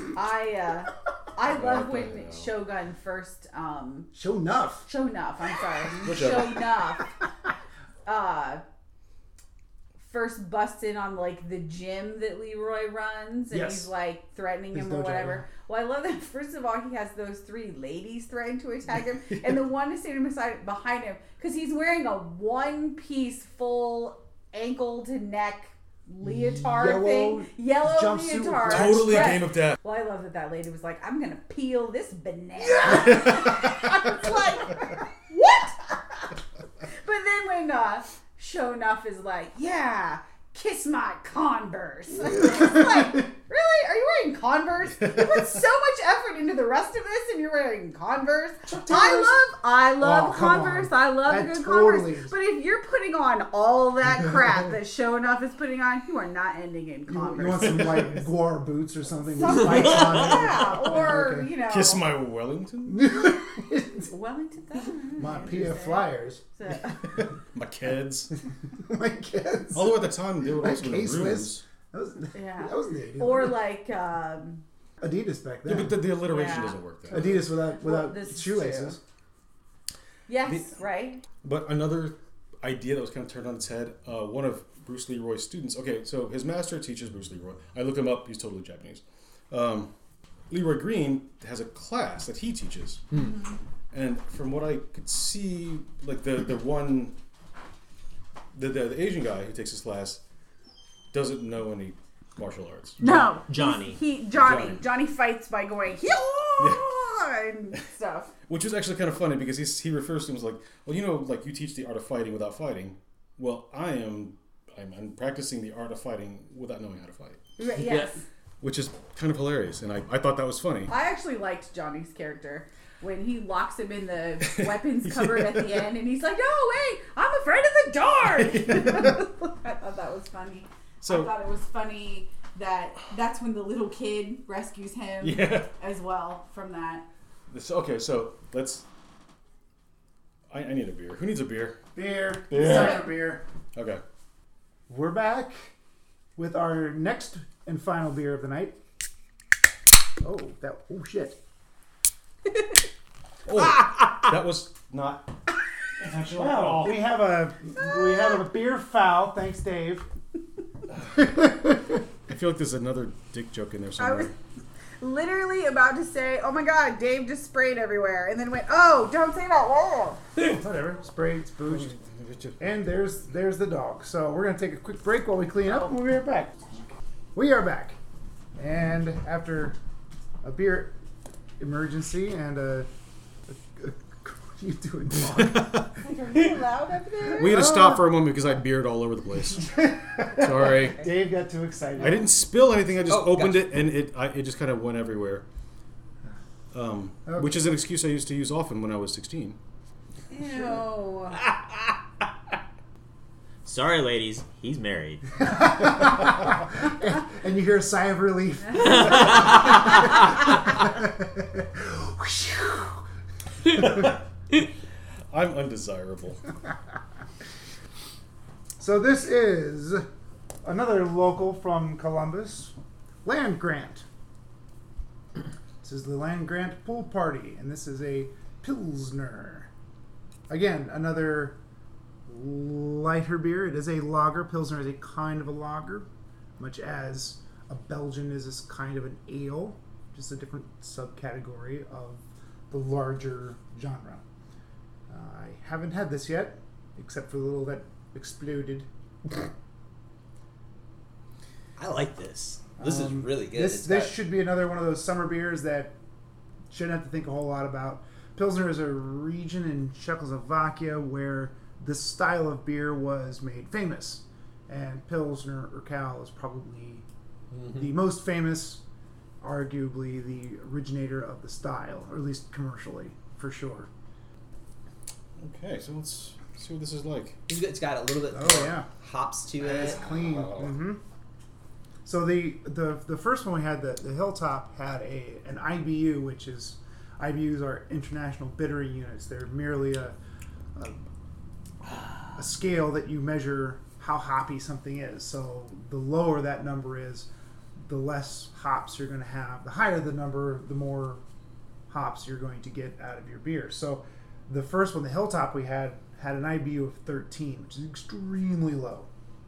I love when hell? Shogun first Show enough. Shonuff, I'm sorry. Whichever. Shonuff first busts in on like the gym that Leroy runs and Yes. he's like threatening His him or dojo, whatever. Well, I love that first of all he has those 3 ladies threaten to attack him and the one is standing behind him because he's wearing a one-piece full ankle to neck leotard thing. Yellow jumpsuit leotard. Totally a Right. game of death. Well, I love that lady was like, I'm going to peel this banana. I was like, what? But then when Shonuff is like, yeah, kiss my Converse. It's like, really? Are you wearing Converse? You put so much effort into the rest of this, and you're wearing Converse. I love Oh, come Converse. on. I love That a good totally Converse. is. But if you're putting on all that crap that Show Enough is putting on, you are not ending in You Converse. want some like Guar boots or something with Something spikes like on it? that. Or, Okay. you know. Kiss my Wellington? Wellington. My PF Flyers. So, My kids. My kids. Although at the time, they were My also in the K-Swiss. rooms. That was, yeah. that was in the 80s. Or like, Adidas back Yeah, then. but the alliteration Yeah. doesn't work there. Adidas without this is shoelaces. yes, right? But another idea that was kind of turned on its head, one of Bruce Leroy's students. Okay, so his master teaches Bruce Leroy. I looked him up. He's totally Japanese. Leroy Green has a class that he teaches. And from what I could see, like the Asian guy who takes his class doesn't know any martial arts. No, Johnny. Johnny fights by going and stuff. Which is actually kind of funny because he refers to him as like, well, you know, like you teach the art of fighting without fighting. Well, I'm practicing the art of fighting without knowing how to fight, Yes, which is kind of hilarious, and I thought that was funny. I actually liked Johnny's character when he locks him in the weapons cupboard at the end, and he's like, "No, wait, I'm afraid of the dark." I thought that was funny. So I thought it was funny that that's when the little kid rescues him yeah. as well from that. Okay, so let's. I need a beer. Who needs a beer? Beer. Beer. It's time for beer. Okay. We're back with our next and final beer of the night. Oh shit. Oh, that was not intentional at all. We have a beer foul. Thanks, Dave. I feel like there's another dick joke in there I was somewhere. literally about to say, "Oh my God, Dave just sprayed everywhere," and then went, "Oh, don't say that word." Whatever. Sprayed, spooged. And there's the dog. So we're going to take a quick break while we clean up, and we'll be right back. We are back. And after a beer emergency and what are you doing, dog? Are you loud up there? We had to stop for a moment because I beered all over the place. Sorry. Dave got too excited. I didn't spill anything. I just opened gotcha. it and it just kind of went everywhere. Which is an excuse I used to use often when I was 16. Ew. Sorry, ladies. He's married. And you hear a sigh of relief. I'm undesirable. So this is another local from Columbus, Land Grant. This is the Land Grant Pool Party, and this is a Pilsner. Again, another lighter beer. It is a lager. Pilsner is a kind of a lager, much as a Belgian is this kind of an ale, just a different subcategory of the larger genre. I haven't had this yet, except for the little that exploded. I like this. This is really good. This should be another one of those summer beers that shouldn't have to think a whole lot about. Pilsner is a region in Czechoslovakia where this style of beer was made famous, and Pilsner Urquell is probably the most famous, arguably the originator of the style, or at least commercially, for sure. Okay, so let's see what this is like. It's got a little bit Oh yeah, hops to it's it. clean. Mm-hmm. So the first one we had, the Hilltop, had an IBU, which is IBUs are international bittering units. They're merely a scale that you measure how hoppy something is. So the lower that number is, the less hops you're going to have. The higher the number, the more hops you're going to get out of your beer. So the first one, the Hilltop, we had an IBU of 13, which is extremely low.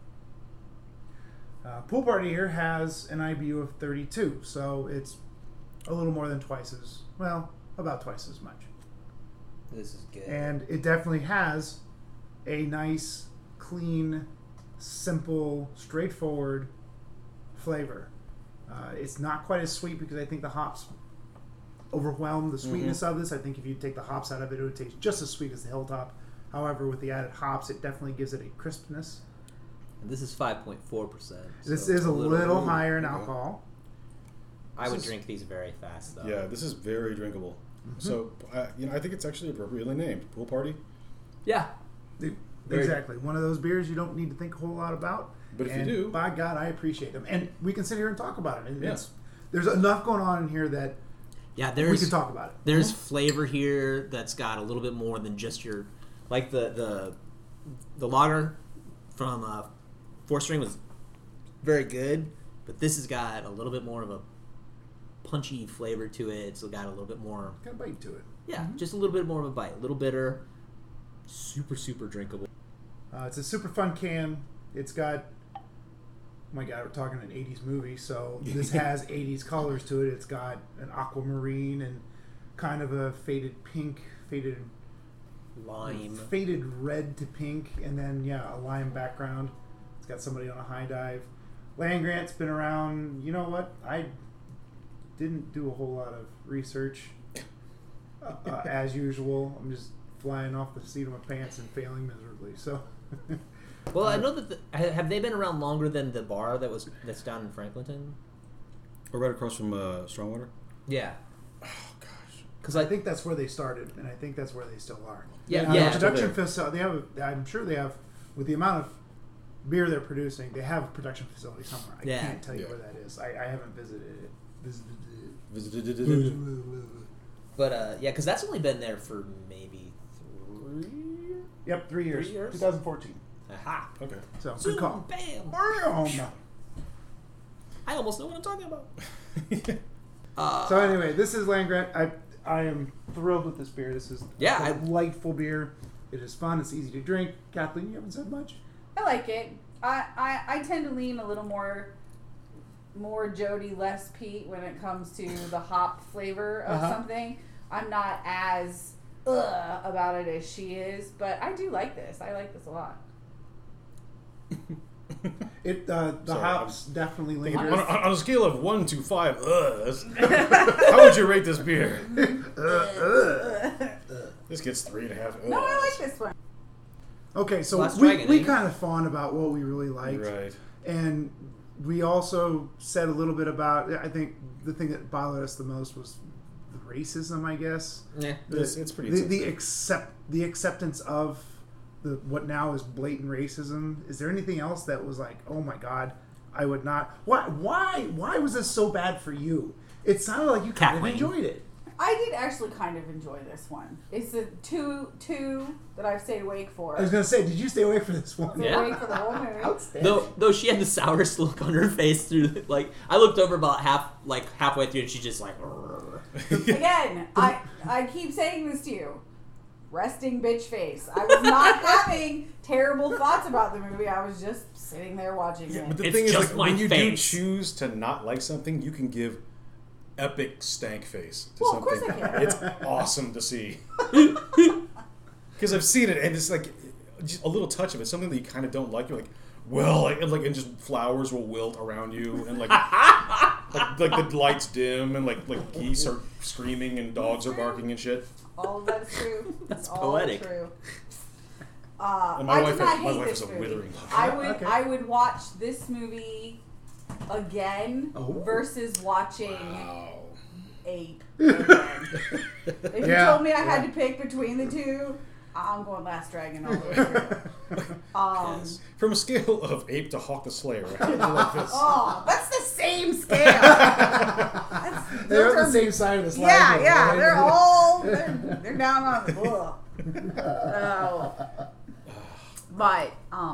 Pool Party here has an IBU of 32, so it's a little more than about twice as much. This is good. And it definitely has a nice, clean, simple, straightforward flavor. It's not quite as sweet because I think the hops overwhelm the sweetness of this. I think if you take the hops out of it, it would taste just as sweet as the Hilltop. However, with the added hops, it definitely gives it a crispness. And this is 5.4%. This is a little higher in alcohol. I would drink these very fast, though. Yeah, this is very drinkable. So, I think it's actually appropriately named. Pool Party. Yeah. Exactly. One of those beers you don't need to think a whole lot about. But if and you do... by God, I appreciate them. And we can sit here and talk about it. And Yeah. There's enough going on in here that we can talk about it. There's flavor here that's got a little bit more than just your... Like the lager from 4 String was very good, but this has got a little bit more of a punchy flavor to it. It's got a little bit more... Got a bite to it. Yeah, just a little bit more of a bite. A little bitter. Super, super drinkable. It's a super fun can. It's got... Oh my God, we're talking an 80s movie, so this has 80s colors to it. It's got an aquamarine and kind of a faded pink, faded red to pink, and then, a lime background. It's got somebody on a high dive. Land Grant's been around. You know what? I didn't do a whole lot of research, as usual. I'm just flying off the seat of my pants and failing miserably, so... Well, I know that have they been around longer than the bar that's down in Franklinton? Or right across from Strongwater? Yeah. Oh, gosh. Because I think that's where they started, and I think that's where they still are. Yeah. The production facility. I'm sure they have, with the amount of beer they're producing, they have a production facility somewhere. I can't tell you where that is. I haven't visited it. But because that's only been there for maybe 3 years. Yep, 3 years. 3 years? 2014. Aha. Okay. So Zoom, good call. bam. Bam. I almost know what I'm talking about. So anyway, this is Land Grant. I am thrilled with this beer. This is a delightful beer. It is fun. It's easy to drink. Kathleen, you haven't said much. I like it. I tend to lean a little more Jody, less Pete when it comes to the hop flavor of something. I'm not as about it as she is, but I do like this. I like this a lot. The hops definitely linger. On a scale of 1 to 5, how would you rate this beer? This gets 3.5. No, I like this one. Okay, so Last we Dragon, kind of fawned about what we really liked. Right. And we also said a little bit about, I think the thing that bothered us the most was the racism, I guess. Yeah. It's pretty the acceptance of what now is blatant racism. Is there anything else that was like, oh my God, I would not... Why was this so bad for you? It sounded like you kind of enjoyed it. I did actually kind of enjoy this one. It's the two that I've stayed awake for. I was going to say, did you stay awake for this one? Stayed awake for the whole movie. Outstanding. Though she had the sourest look on her face through I looked over about halfway through and she's just like Again, I keep saying this to you. Resting bitch face. I was not having terrible thoughts about the movie. I was just sitting there watching it. But the It's thing is, just like, my when you do face. choose to not like something, you can give epic stank face to Well, of something. course I can. It's awesome to see. Because I've seen it, and it's like just a little touch of it, something that you kind of don't like. You're like, well, and just flowers will wilt around you, and like the lights dim, and like geese are screaming, and dogs are barking and shit. All of that is true. That's all poetic. True. And I did not hate wife this has a movie. withering love. I would watch this movie again versus watching Ape again. If you told me I had to pick between the two, I'm going Last Dragon all the way through. Yes. From a scale of Ape to Hawk the Slayer, how would you like this? Oh, that's the same scale. They're on the same side of the slide. Yeah, they're down on the ugh. But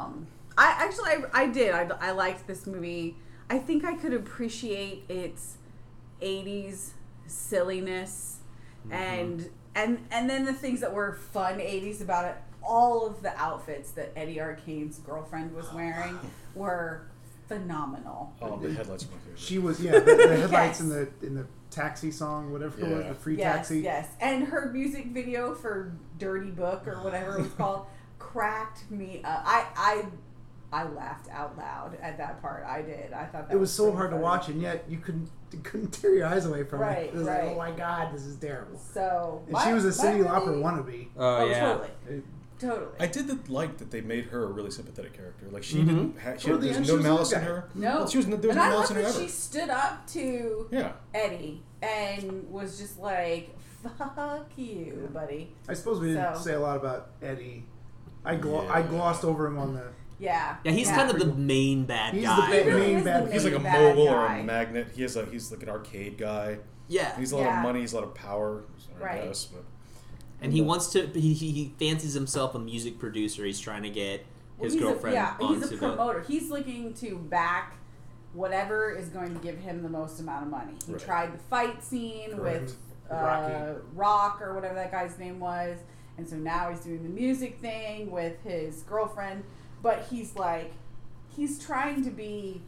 I liked this movie. I think I could appreciate its 80s silliness and then the things that were fun 80s about it. All of the outfits that Eddie Arcane's girlfriend was wearing were phenomenal. Oh, the headlights are my favorite. She was, the headlights in the taxi song, whatever it was, the free taxi. Yes, and her music video for Dirty Book or whatever it was called cracked me up. I laughed out loud at that part. I did. I thought that it was so pretty hard funny. to watch, and yet you couldn't tear your eyes away from Right, it. It was right. like, oh my God, this is terrible. So And she was a Cyndi Lauper wannabe. Oh yeah. Totally. Totally. I did like that they made her a really sympathetic character. Like she didn't. Toward the There's end, no she was a malice good in guy. her. No. Well, there was no and I malice love in her that ever. she stood up to Yeah. Eddie and was just like, "Fuck you, buddy." I suppose we didn't So- say a lot about Eddie. I Yeah. glossed over him on the. Yeah. Yeah, he's kind of the main bad He's guy. the He really main is bad the He's like a main bad mogul or guy. a magnet. He's like an arcade guy. Yeah. He's a lot Yeah. of money. He's a lot of power. I Right. guess, but And he wants to. He fancies himself a music producer. He's trying to get his girlfriend He's onto a promoter. He's looking to back whatever is going to give him the most amount of money. He Right. tried the fight scene Correct. with Rocky. Rock or whatever that guy's name was, and so now he's doing the music thing with his girlfriend. But he's trying to be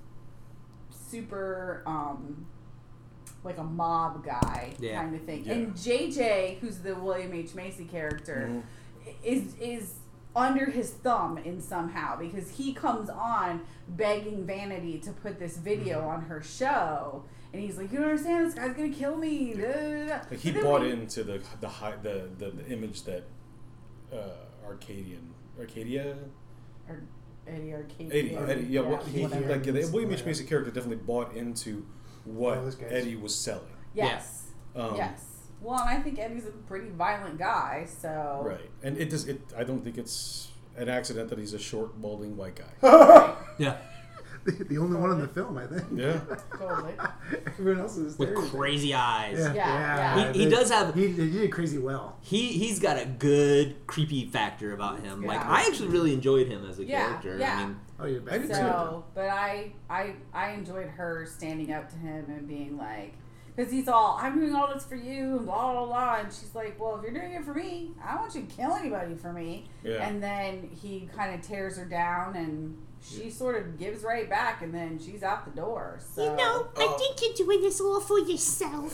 super like a mob guy Yeah. kind of thing. Yeah. And JJ, who's the William H. Macy character, is under his thumb in somehow because he comes on begging Vanity to put this video on her show, and he's like, "You don't understand, this guy's gonna kill me." Da, da, da. like he But then bought we- into the image that Arcadia. Or Eddie Arcade. Eddie, yeah, well, whatever. like the William H. Yeah. Macy character definitely bought into what Oh, this guy's- Eddie was selling. Yes. Um, Yes. Well, and I think Eddie's a pretty violent guy, so Right, and it does. I don't think it's an accident that he's a short, balding white guy. Yeah. The only one in the film, I think. Yeah, totally. Everyone else is With stereotyped. crazy eyes. Yeah. He does have- He did crazy well. He's got a good creepy factor about him. Like Yeah. I actually really enjoyed him as a Yeah, character. yeah. I mean, Oh, you're I back. did So, but I enjoyed her standing up to him and being like, because he's all, "I'm doing all this for you," and blah blah blah, and she's like, "Well, if you're doing it for me, I don't want you to kill anybody for me." Yeah. And then he kind of tears her down, and she sort of gives right back, and then she's out the door. So I think you're doing this all for yourself.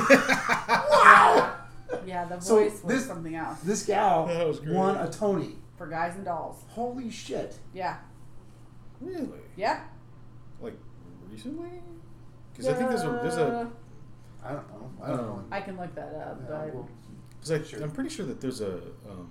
yeah, the So voice was this- something else This gal That was great. won a Tony. for Guys and Dolls. Holy shit. Yeah, really? yeah. Like recently? Because I think there's a I don't know. I don't know. I can look that up, Yeah, but well, because I'm pretty sure that there's a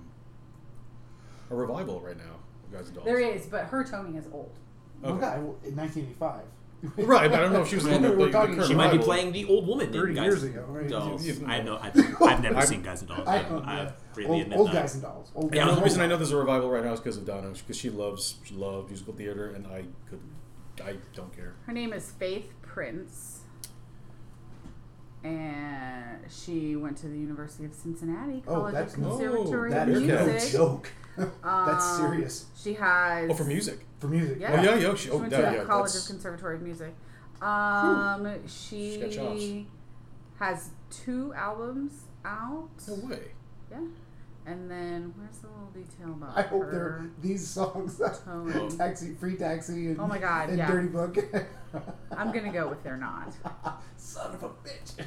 revival right now of Guys and Dolls. there is. But her Tony is old. okay, well, in 1985. Right, but I don't know if she was the one that We're the talking- current she might be revival. playing the old woman in 30 Guys years and ago, right? Dolls. You've- I know. I've never I've- seen Guys and Dolls. I I don't, yeah. freely admit old that. guys and dolls. Old Yeah, guys the and reason I dolls. know there's a revival right now is because of Donna, because she loves musical theater, and I don't care. Her name is Faith Prince, and she went to the University of Cincinnati College that's- of Conservatory That of is no Music. joke. That's Um, serious. She has. Oh, for music. For music. Yeah. Oh yeah, yeah. She Oh, went yeah, to the yeah. College of That's, Conservatory of Music. She's got chops. She has 2 albums out. no way. Yeah. And then where's the little detail about I hope her? they're these songs. Tone? Free Taxi, and, Oh my God, and yeah. Dirty Book. I'm gonna go with they're not. Son of a bitch.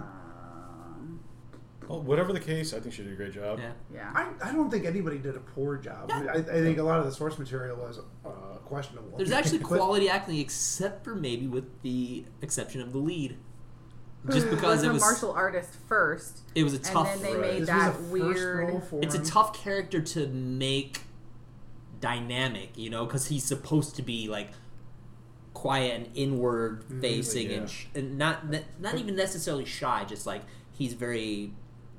Well, whatever the case, I think she did a great job. Yeah. Yeah. I don't think anybody did a poor job. I think a lot of the source material was questionable. There's actually But- quality acting, except for maybe with the exception of the lead. Just Who because was it a was martial artist first, it was a and tough. then they Right. made This that was a first weird. role for It's a him. tough character to make dynamic, you know, because he's supposed to be like quiet and inward facing, Yeah. and not even necessarily shy. Just like he's very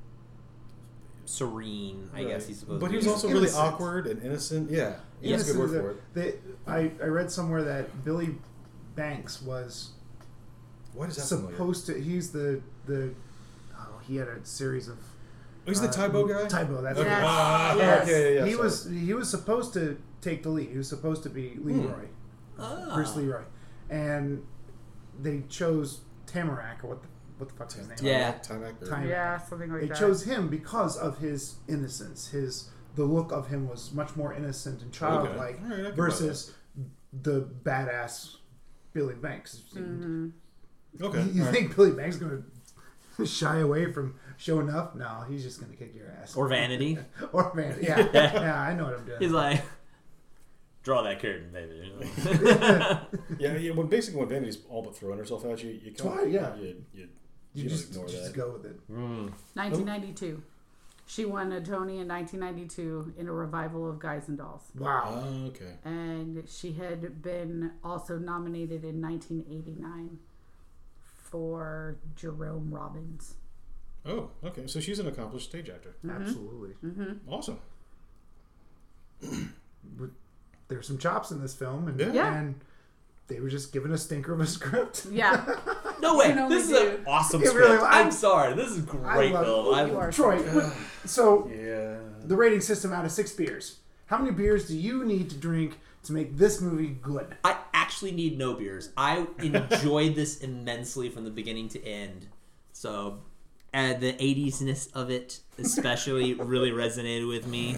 serene, I guess he's supposed But to he be. was also really innocent. awkward and innocent. Yeah, Yeah. that's a good word for it. I read somewhere that Billy Banks was Why does that supposed to. He's the he had a series of. He's the Tybo guy. Tybo, that's Okay. right. Ah, Yes. okay, yeah, he sorry. was supposed to take the lead. He was supposed to be Leroy, Ah. Bruce Leroy, and they chose Tamarack, or what the fuck's his name? Yeah. Time-Ack or- Time- Yeah, something like They that. chose him because of his innocence. The look of him was much more innocent and childlike All right, I can buy versus the badass Billy Banks. Okay. You all right. think Billy Banks is going to shy away from showing up? No, he's just going to kick your ass. Or Vanity. Or Vanity. Yeah, yeah, I know what I'm doing. He's like, draw that curtain, baby. Yeah, when Vanity's all but throwing herself at you, you Why, can't. yeah. You you don't just ignore just that. go with it. 1992. She won a Tony in 1992 in a revival of Guys and Dolls. Wow. Okay. And she had been also nominated in 1989 for Jerome Robbins. Oh, okay. So she's an accomplished stage actor. Absolutely. Awesome. There's some chops in this film, and, Yeah. and they were just given a stinker of a script. Yeah. No way. You can only This is an do- awesome It script. really- I'm sorry. This is a great love- film. You are Troy, so Yeah. the rating system out of 6 beers. How many beers do you need to drink to make this movie good? I actually need no beers. I enjoyed this immensely from the beginning to end. So, the 80s-ness of it especially really resonated with me.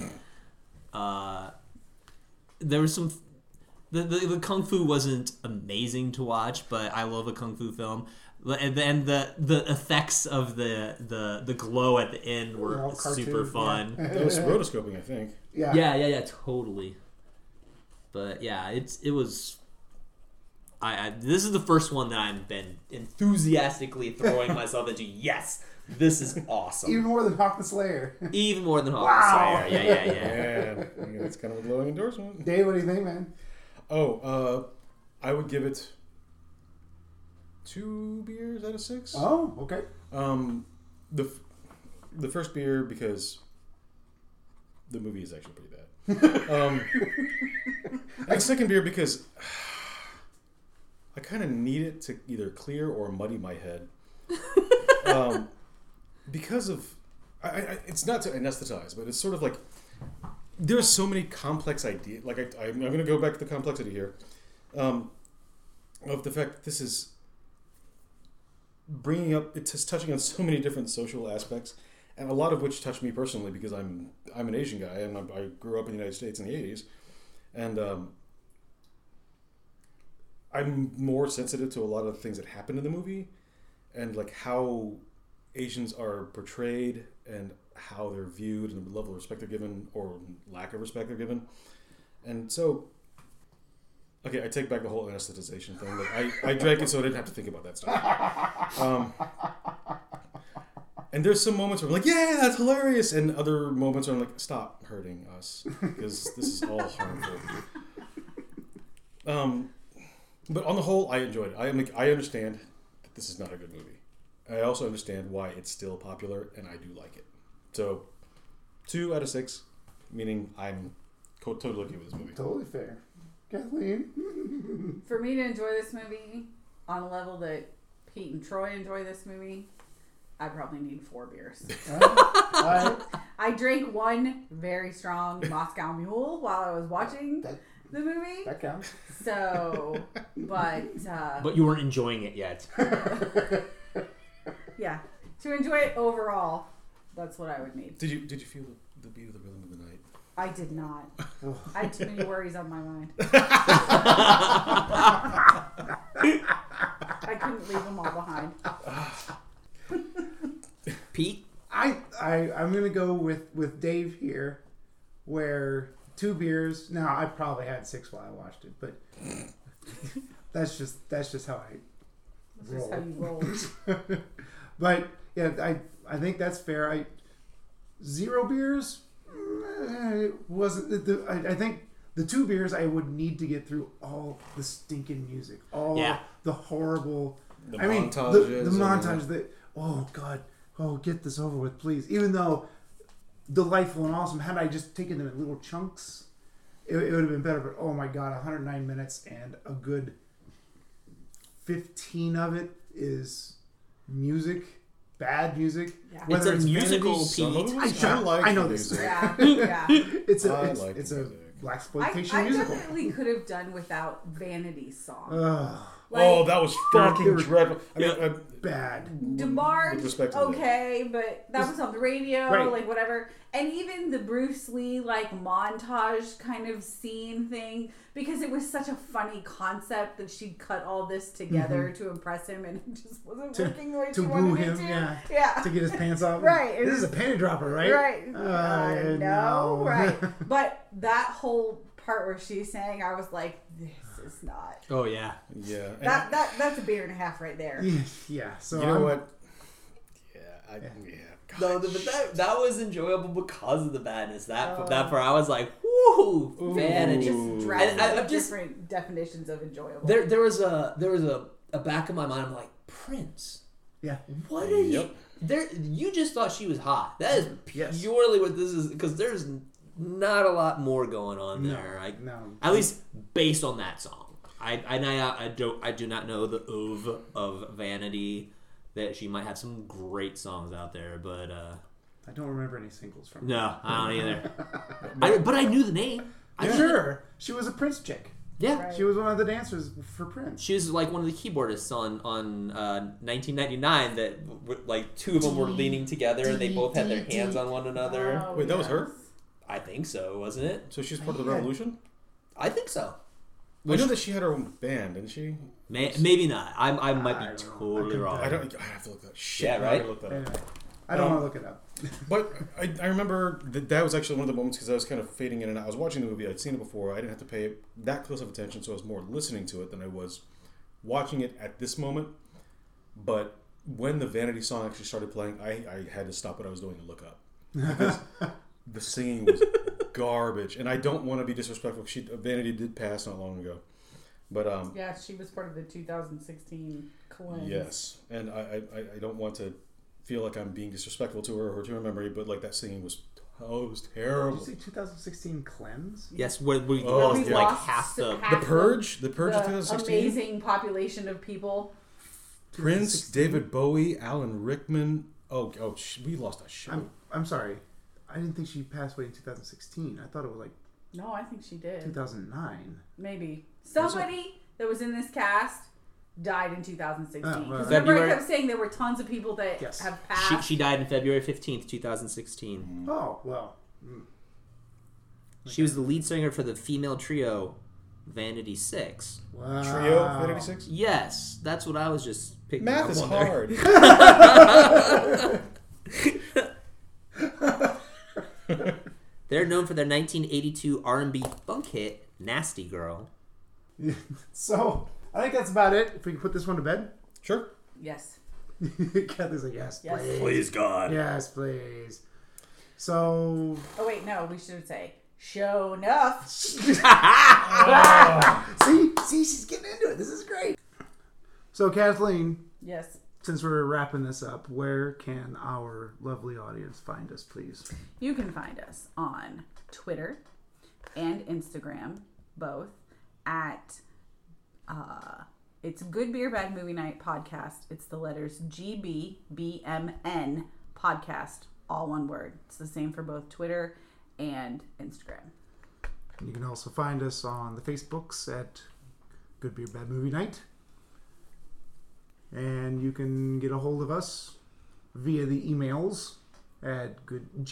There was some... The kung fu wasn't amazing to watch, but I love a kung fu film. And then the effects of the glow at the end They're all were cartoon, super fun. That was rotoscoping, I think. Yeah. Yeah, totally. But yeah, it was. I this is the first one that I've been enthusiastically throwing myself into. Yes, this is awesome. Even more than Hawk the Slayer. Even more than Hawk Wow. the Slayer. Yeah. Yeah. That's kind of a glowing endorsement. Dave, what do you think, man? Oh, I would give it 2 beers out of 6. Oh, okay. The first beer because the movie is actually pretty bad. And the second beer because I kind of need it to either clear or muddy my head. Because of it's not to anesthetize, but it's sort of like there's so many complex ideas. Like I'm going to go back to the complexity here of the fact that this is bringing up, it's touching on so many different social aspects, and a lot of which touch me personally because I'm an Asian guy and I grew up in the United States in the 80s, and I'm more sensitive to a lot of the things that happen in the movie, and like how Asians are portrayed and how they're viewed and the level of respect they're given or lack of respect they're given. And so, okay, I take back the whole anesthetization thing. Like I drank it so I didn't have to think about that stuff. And there's some moments where I'm like, yeah, that's hilarious. And other moments where I'm like, stop hurting us because this is all harmful. But on the whole, I enjoyed it. I understand that this is not a good movie. I also understand why it's still popular, and I do like it. So, 2 out of 6, meaning I'm totally okay with this movie. Totally fair. Kathleen? For me to enjoy this movie on a level that Pete and Troy enjoy this movie, I probably need 4 beers. I drank one very strong Moscow Mule while I was watching the movie. That counts. So, But you weren't enjoying it yet. yeah, to enjoy it overall, that's what I would need. Did you feel the beat of the rhythm of the night? I did not. I had too many worries on my mind. I couldn't leave them all behind. Pete? I'm gonna go with Dave here, where 2 beers. Now I probably had 6 while I watched it, but that's just how I That's just how you roll. But yeah, I think that's fair. 0 beers. It wasn't. I think the 2 beers I would need to get through all the stinking music, all the horrible. The I mean, montages. the montage that. Oh God. Oh, get this over with, please. Even though delightful and awesome, had I just taken them in little chunks, it would have been better. But oh my God, 109 minutes and a good 15 of it is music, bad music. Yeah. It's a musical, Some Pete. of them I know music. this. Yeah. It's a I like it's a music. blaxploitation I musical. definitely could have done without Vanity's song. Ugh, Oh, that was fucking They were- dreadful. I mean, bad. DeMarge, with respect to that. okay, but that was on the radio, Right. like whatever. And even the Bruce Lee like montage kind of scene thing, because it was such a funny concept that she'd cut all this together to impress him, and it just wasn't working the way To she woo wanted him, it to. yeah. Yeah. To get his pants off. Right, it This is a was- panty dropper, right? Right. No. No, right. But that whole part where she's saying, I was like, this is not. Oh, yeah. Yeah. And That's a beer and a half right there. Yeah. So you know I'm- what? Yeah. No, but that was enjoyable because of the badness. That part, I was like, woo, Vanity. Just drastically I'm just- different definitions of enjoyable. There was a back of my mind. I'm like, Prince. Yeah. What are you? There, you just thought she was hot. That is Yes. purely what this is, because there's not a lot more going on there. No. At least based on that song. I do not know the oeuvre of Vanity. That she might have some great songs out there, but I don't remember any singles from her. no, I don't either. But I knew the name. Sure. She was a Prince chick. Yeah. Right. She was one of the dancers for Prince. She was like one of the keyboardists on 1999 that like two of them were leaning together and they both had their hands on one another. Oh, Wait, that was her? I think so, wasn't it? So she's part of the Revolution? I think so. I know that she had her own band, didn't she? Maybe not. I might be I don't know. totally wrong. I have to look that shit. Yeah, I right? gotta look that up. Anyway, I don't want to look it up. But I remember that was actually one of the moments because I was kind of fading in and out. I was watching the movie. I'd seen it before. I didn't have to pay that close of attention, so I was more listening to it than I was watching it at this moment. But when the Vanity song actually started playing, I had to stop what I was doing and look up. Because the singing was garbage. And I don't want to be disrespectful. Vanity did pass not long ago. But Yeah, she was part of the 2016 cleanse. yes. And I don't want to feel like I'm being disrespectful to her or to her memory, but like that singing was terrible. Did you say 2016 cleanse? Yes, we Oh, lost yeah. like half the. The Purge of the 2016. amazing population of people. Prince, 2016? David Bowie, Alan Rickman. We lost a show. I'm sorry. I didn't think she passed away in 2016. I thought it was like No, I think she did. 2009. Maybe. Somebody that was in this cast died in 2016. Oh, well, Because remember I February- kept saying there were tons of people that Yes. have passed. She died on February 15th, 2016. Oh, well. She was the lead singer for the female trio Vanity Six. Wow. Trio of 86? Yes, that's what I was just picking Math up is on there. hard. They're known for their 1982 R&B funk hit "Nasty Girl." So, I think that's about it. If we can put this one to bed. Sure. Yes. Kathy's like, yes, Yes. please. Please God. Yes, please. So, Oh, wait, no. We should say, show enough. see, she's getting into it. This is great. So, Kathleen, Yes. since we're wrapping this up, where can our lovely audience find us, please? You can find us on Twitter and Instagram, both, at it's Good Beer Bad Movie Night Podcast. It's the letters GBBMN Podcast, all one word. It's the same for both Twitter and Instagram. And you can also find us on the Facebooks at Good Beer Bad Movie Night. And you can get a hold of us via the emails at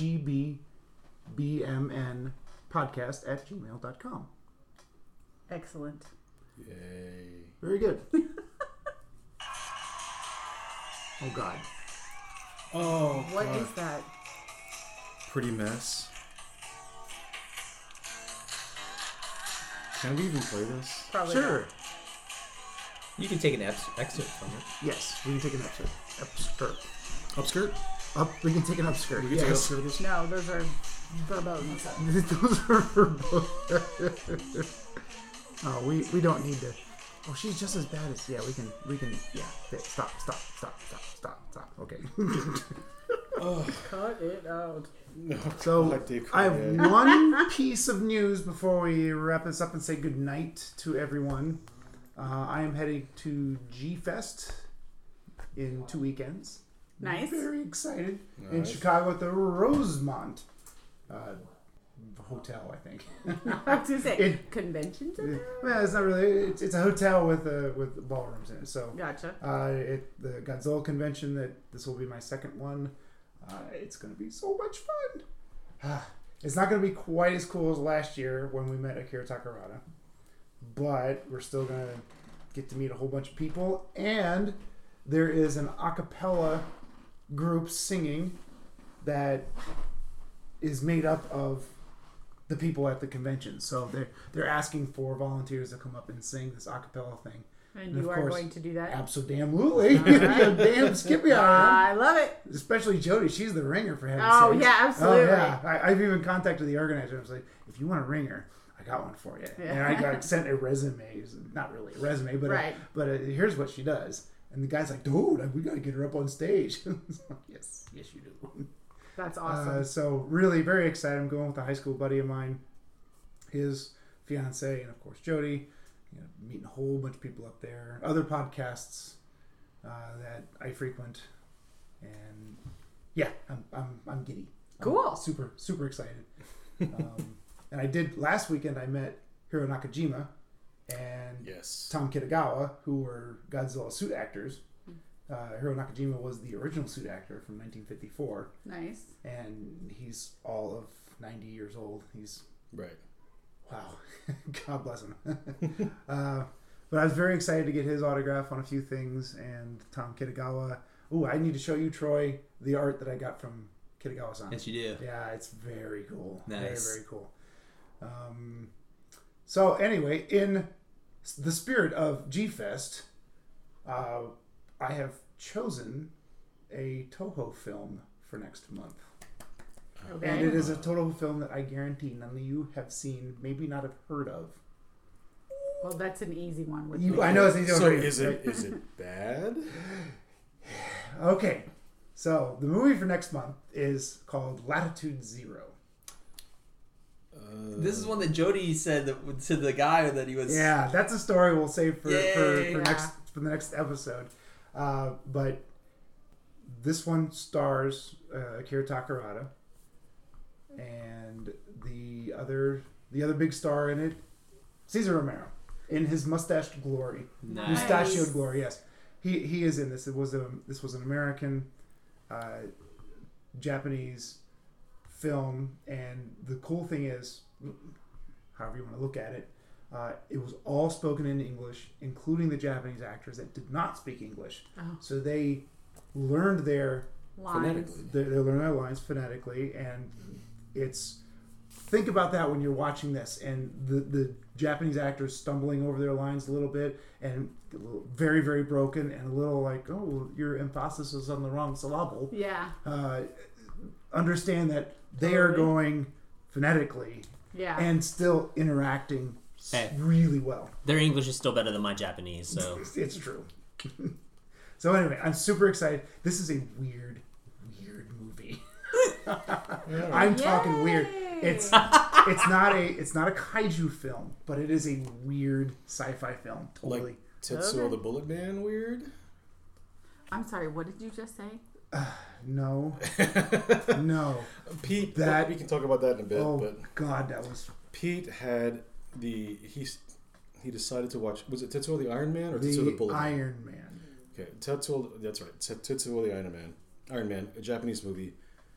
gbmnpodcast@gmail.com. Excellent. Yay. Very good. Oh, God. Oh, What God. is that? Pretty Mess. Can we even play this? Probably Sure. You can take an excerpt from it. Yes, we can take an upskirt. Upskirt? We can take an upskirt. We can take Yes. upskirt of this? No, those are verboten. Those are for both. Oh, we don't need to. Oh, she's just as bad as we can yeah. Stop. Okay. Cut it out. So Like Dave I have Coulier. one piece of news before we wrap this up and say good night to everyone. I am heading to G-Fest in 2 weekends. Nice. Very excited. In Nice. Chicago at the Rosemont Hotel, I think. I was gonna say convention center. Well, it's not really. It's a hotel with ballrooms in it. So Gotcha. the Godzilla convention this will be my second one. It's going to be so much fun. It's not going to be quite as cool as last year when we met Akira Takarada, but we're still going to get to meet a whole bunch of people, and there is an a cappella group singing that is made up of the people at the convention. So they're asking for volunteers to come up and sing this a cappella thing. And of you are course, going to do that? Absolutely. right. Damn Skippy I am. I love it. Especially Jody. She's the ringer, for heaven's Oh, sakes. yeah, absolutely. Oh, yeah. I've even contacted the organizer. I was like, if you want a ringer, I got one for you. Yeah. And I got sent a resume. Not really a resume, but Right. Here's what she does. And the guy's like, dude, we got to get her up on stage. Yes, you do. That's awesome. So really very excited. I'm going with a high school buddy of mine, his fiance, and of course Jody. Meeting a whole bunch of people up there. Other podcasts that I frequent, and yeah, I'm giddy. Cool. I'm super excited. And I did last weekend. I met Hiro Nakajima and Tom Kitagawa, who were Godzilla suit actors. Hiro Nakajima was the original suit actor from 1954. Nice. And he's all of 90 years old. He's right. Wow. God bless him. But I was very excited to get his autograph on a few things. And Tom Kitagawa. Ooh, I need to show you, Troy, the art that I got from Kitagawa-san. Yes, you do. Yeah, it's very cool. Nice. Very, very cool. So anyway, in the spirit of G-Fest, I have chosen a Toho film for next month. Okay. And it is a Toho film that I guarantee none of you have seen, maybe not have heard of. Well, that's an easy one. With I know it's an easy one. So for you. is it bad? Okay. So the movie for next month is called Latitude Zero. This is one that Jody said to the guy that he was. Yeah, that's a story we'll save for Yay. the next episode. But this one stars Akira Takarada, and the other big star in it, Cesar Romero, in his mustached glory, mustachioed glory. Yes, he is in this. This was an American, Japanese film, and the cool thing is, however you want to look at it, it was all spoken in English, including the Japanese actors that did not speak English. Oh. So they learned their lines. They learned their lines phonetically, and think about that when you're watching this, and the Japanese actors stumbling over their lines a little bit, and very, very broken, and a little like, oh, your emphasis is on the wrong syllable. Yeah. Understand that they are going phonetically, and still interacting really well. Their English is still better than my Japanese, so it's true. So anyway, I'm super excited. This is a weird movie. I'm talking weird. It's not a kaiju film, but it is a weird sci-fi film. Totally. Like Tetsuo the Bullet Man weird? I'm sorry, what did you just say? No. Pete, we can talk about that in a bit. Oh, but God, that was... Pete had he decided to watch, was it Tetsuo the Iron Man or Tetsuo the Bullet Man? Iron Man. Okay, Tetsuo, that's right. Tetsuo the Iron Man, a Japanese movie.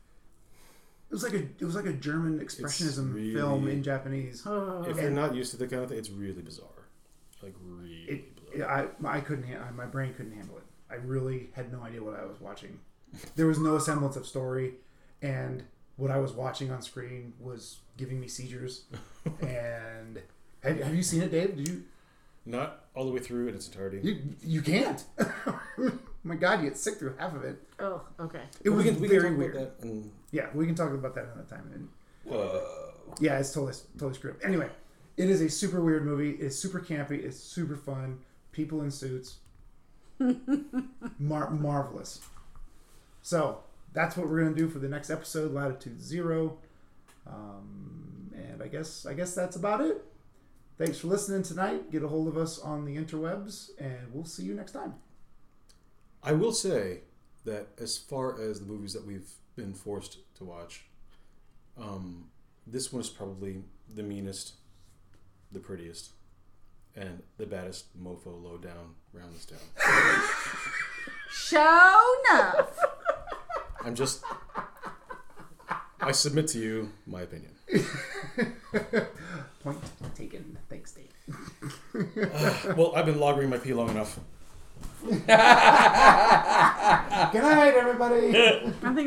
It was like a German expressionism film in Japanese. If you're not used to that kind of thing, it's really bizarre. Like really bizarre. I couldn't my brain couldn't handle it. I really had no idea what I was watching. There was no semblance of story, and what I was watching on screen was giving me seizures. And have you seen it, Dave? Did you? Not all the way through in its entirety. You can't. My God, you get sick through half of it. Oh, okay. It was we can very talk weird. About that and... Yeah, we can talk about that another time. Yeah, it's totally screwed up. Anyway, it is a super weird movie. It's super campy. It's super fun. People in suits. Marvelous. So that's what we're gonna do for the next episode, Latitude Zero. And I guess that's about it. Thanks for listening tonight. Get a hold of us on the interwebs, and we'll see you next time. I will say that as far as the movies that we've been forced to watch, this one is probably the meanest, the prettiest, and the baddest mofo low down around this town. Show enough. I submit to you my opinion. Point taken. Thanks, Dave. Well, I've been loggering my pee long enough. Good night, everybody. I think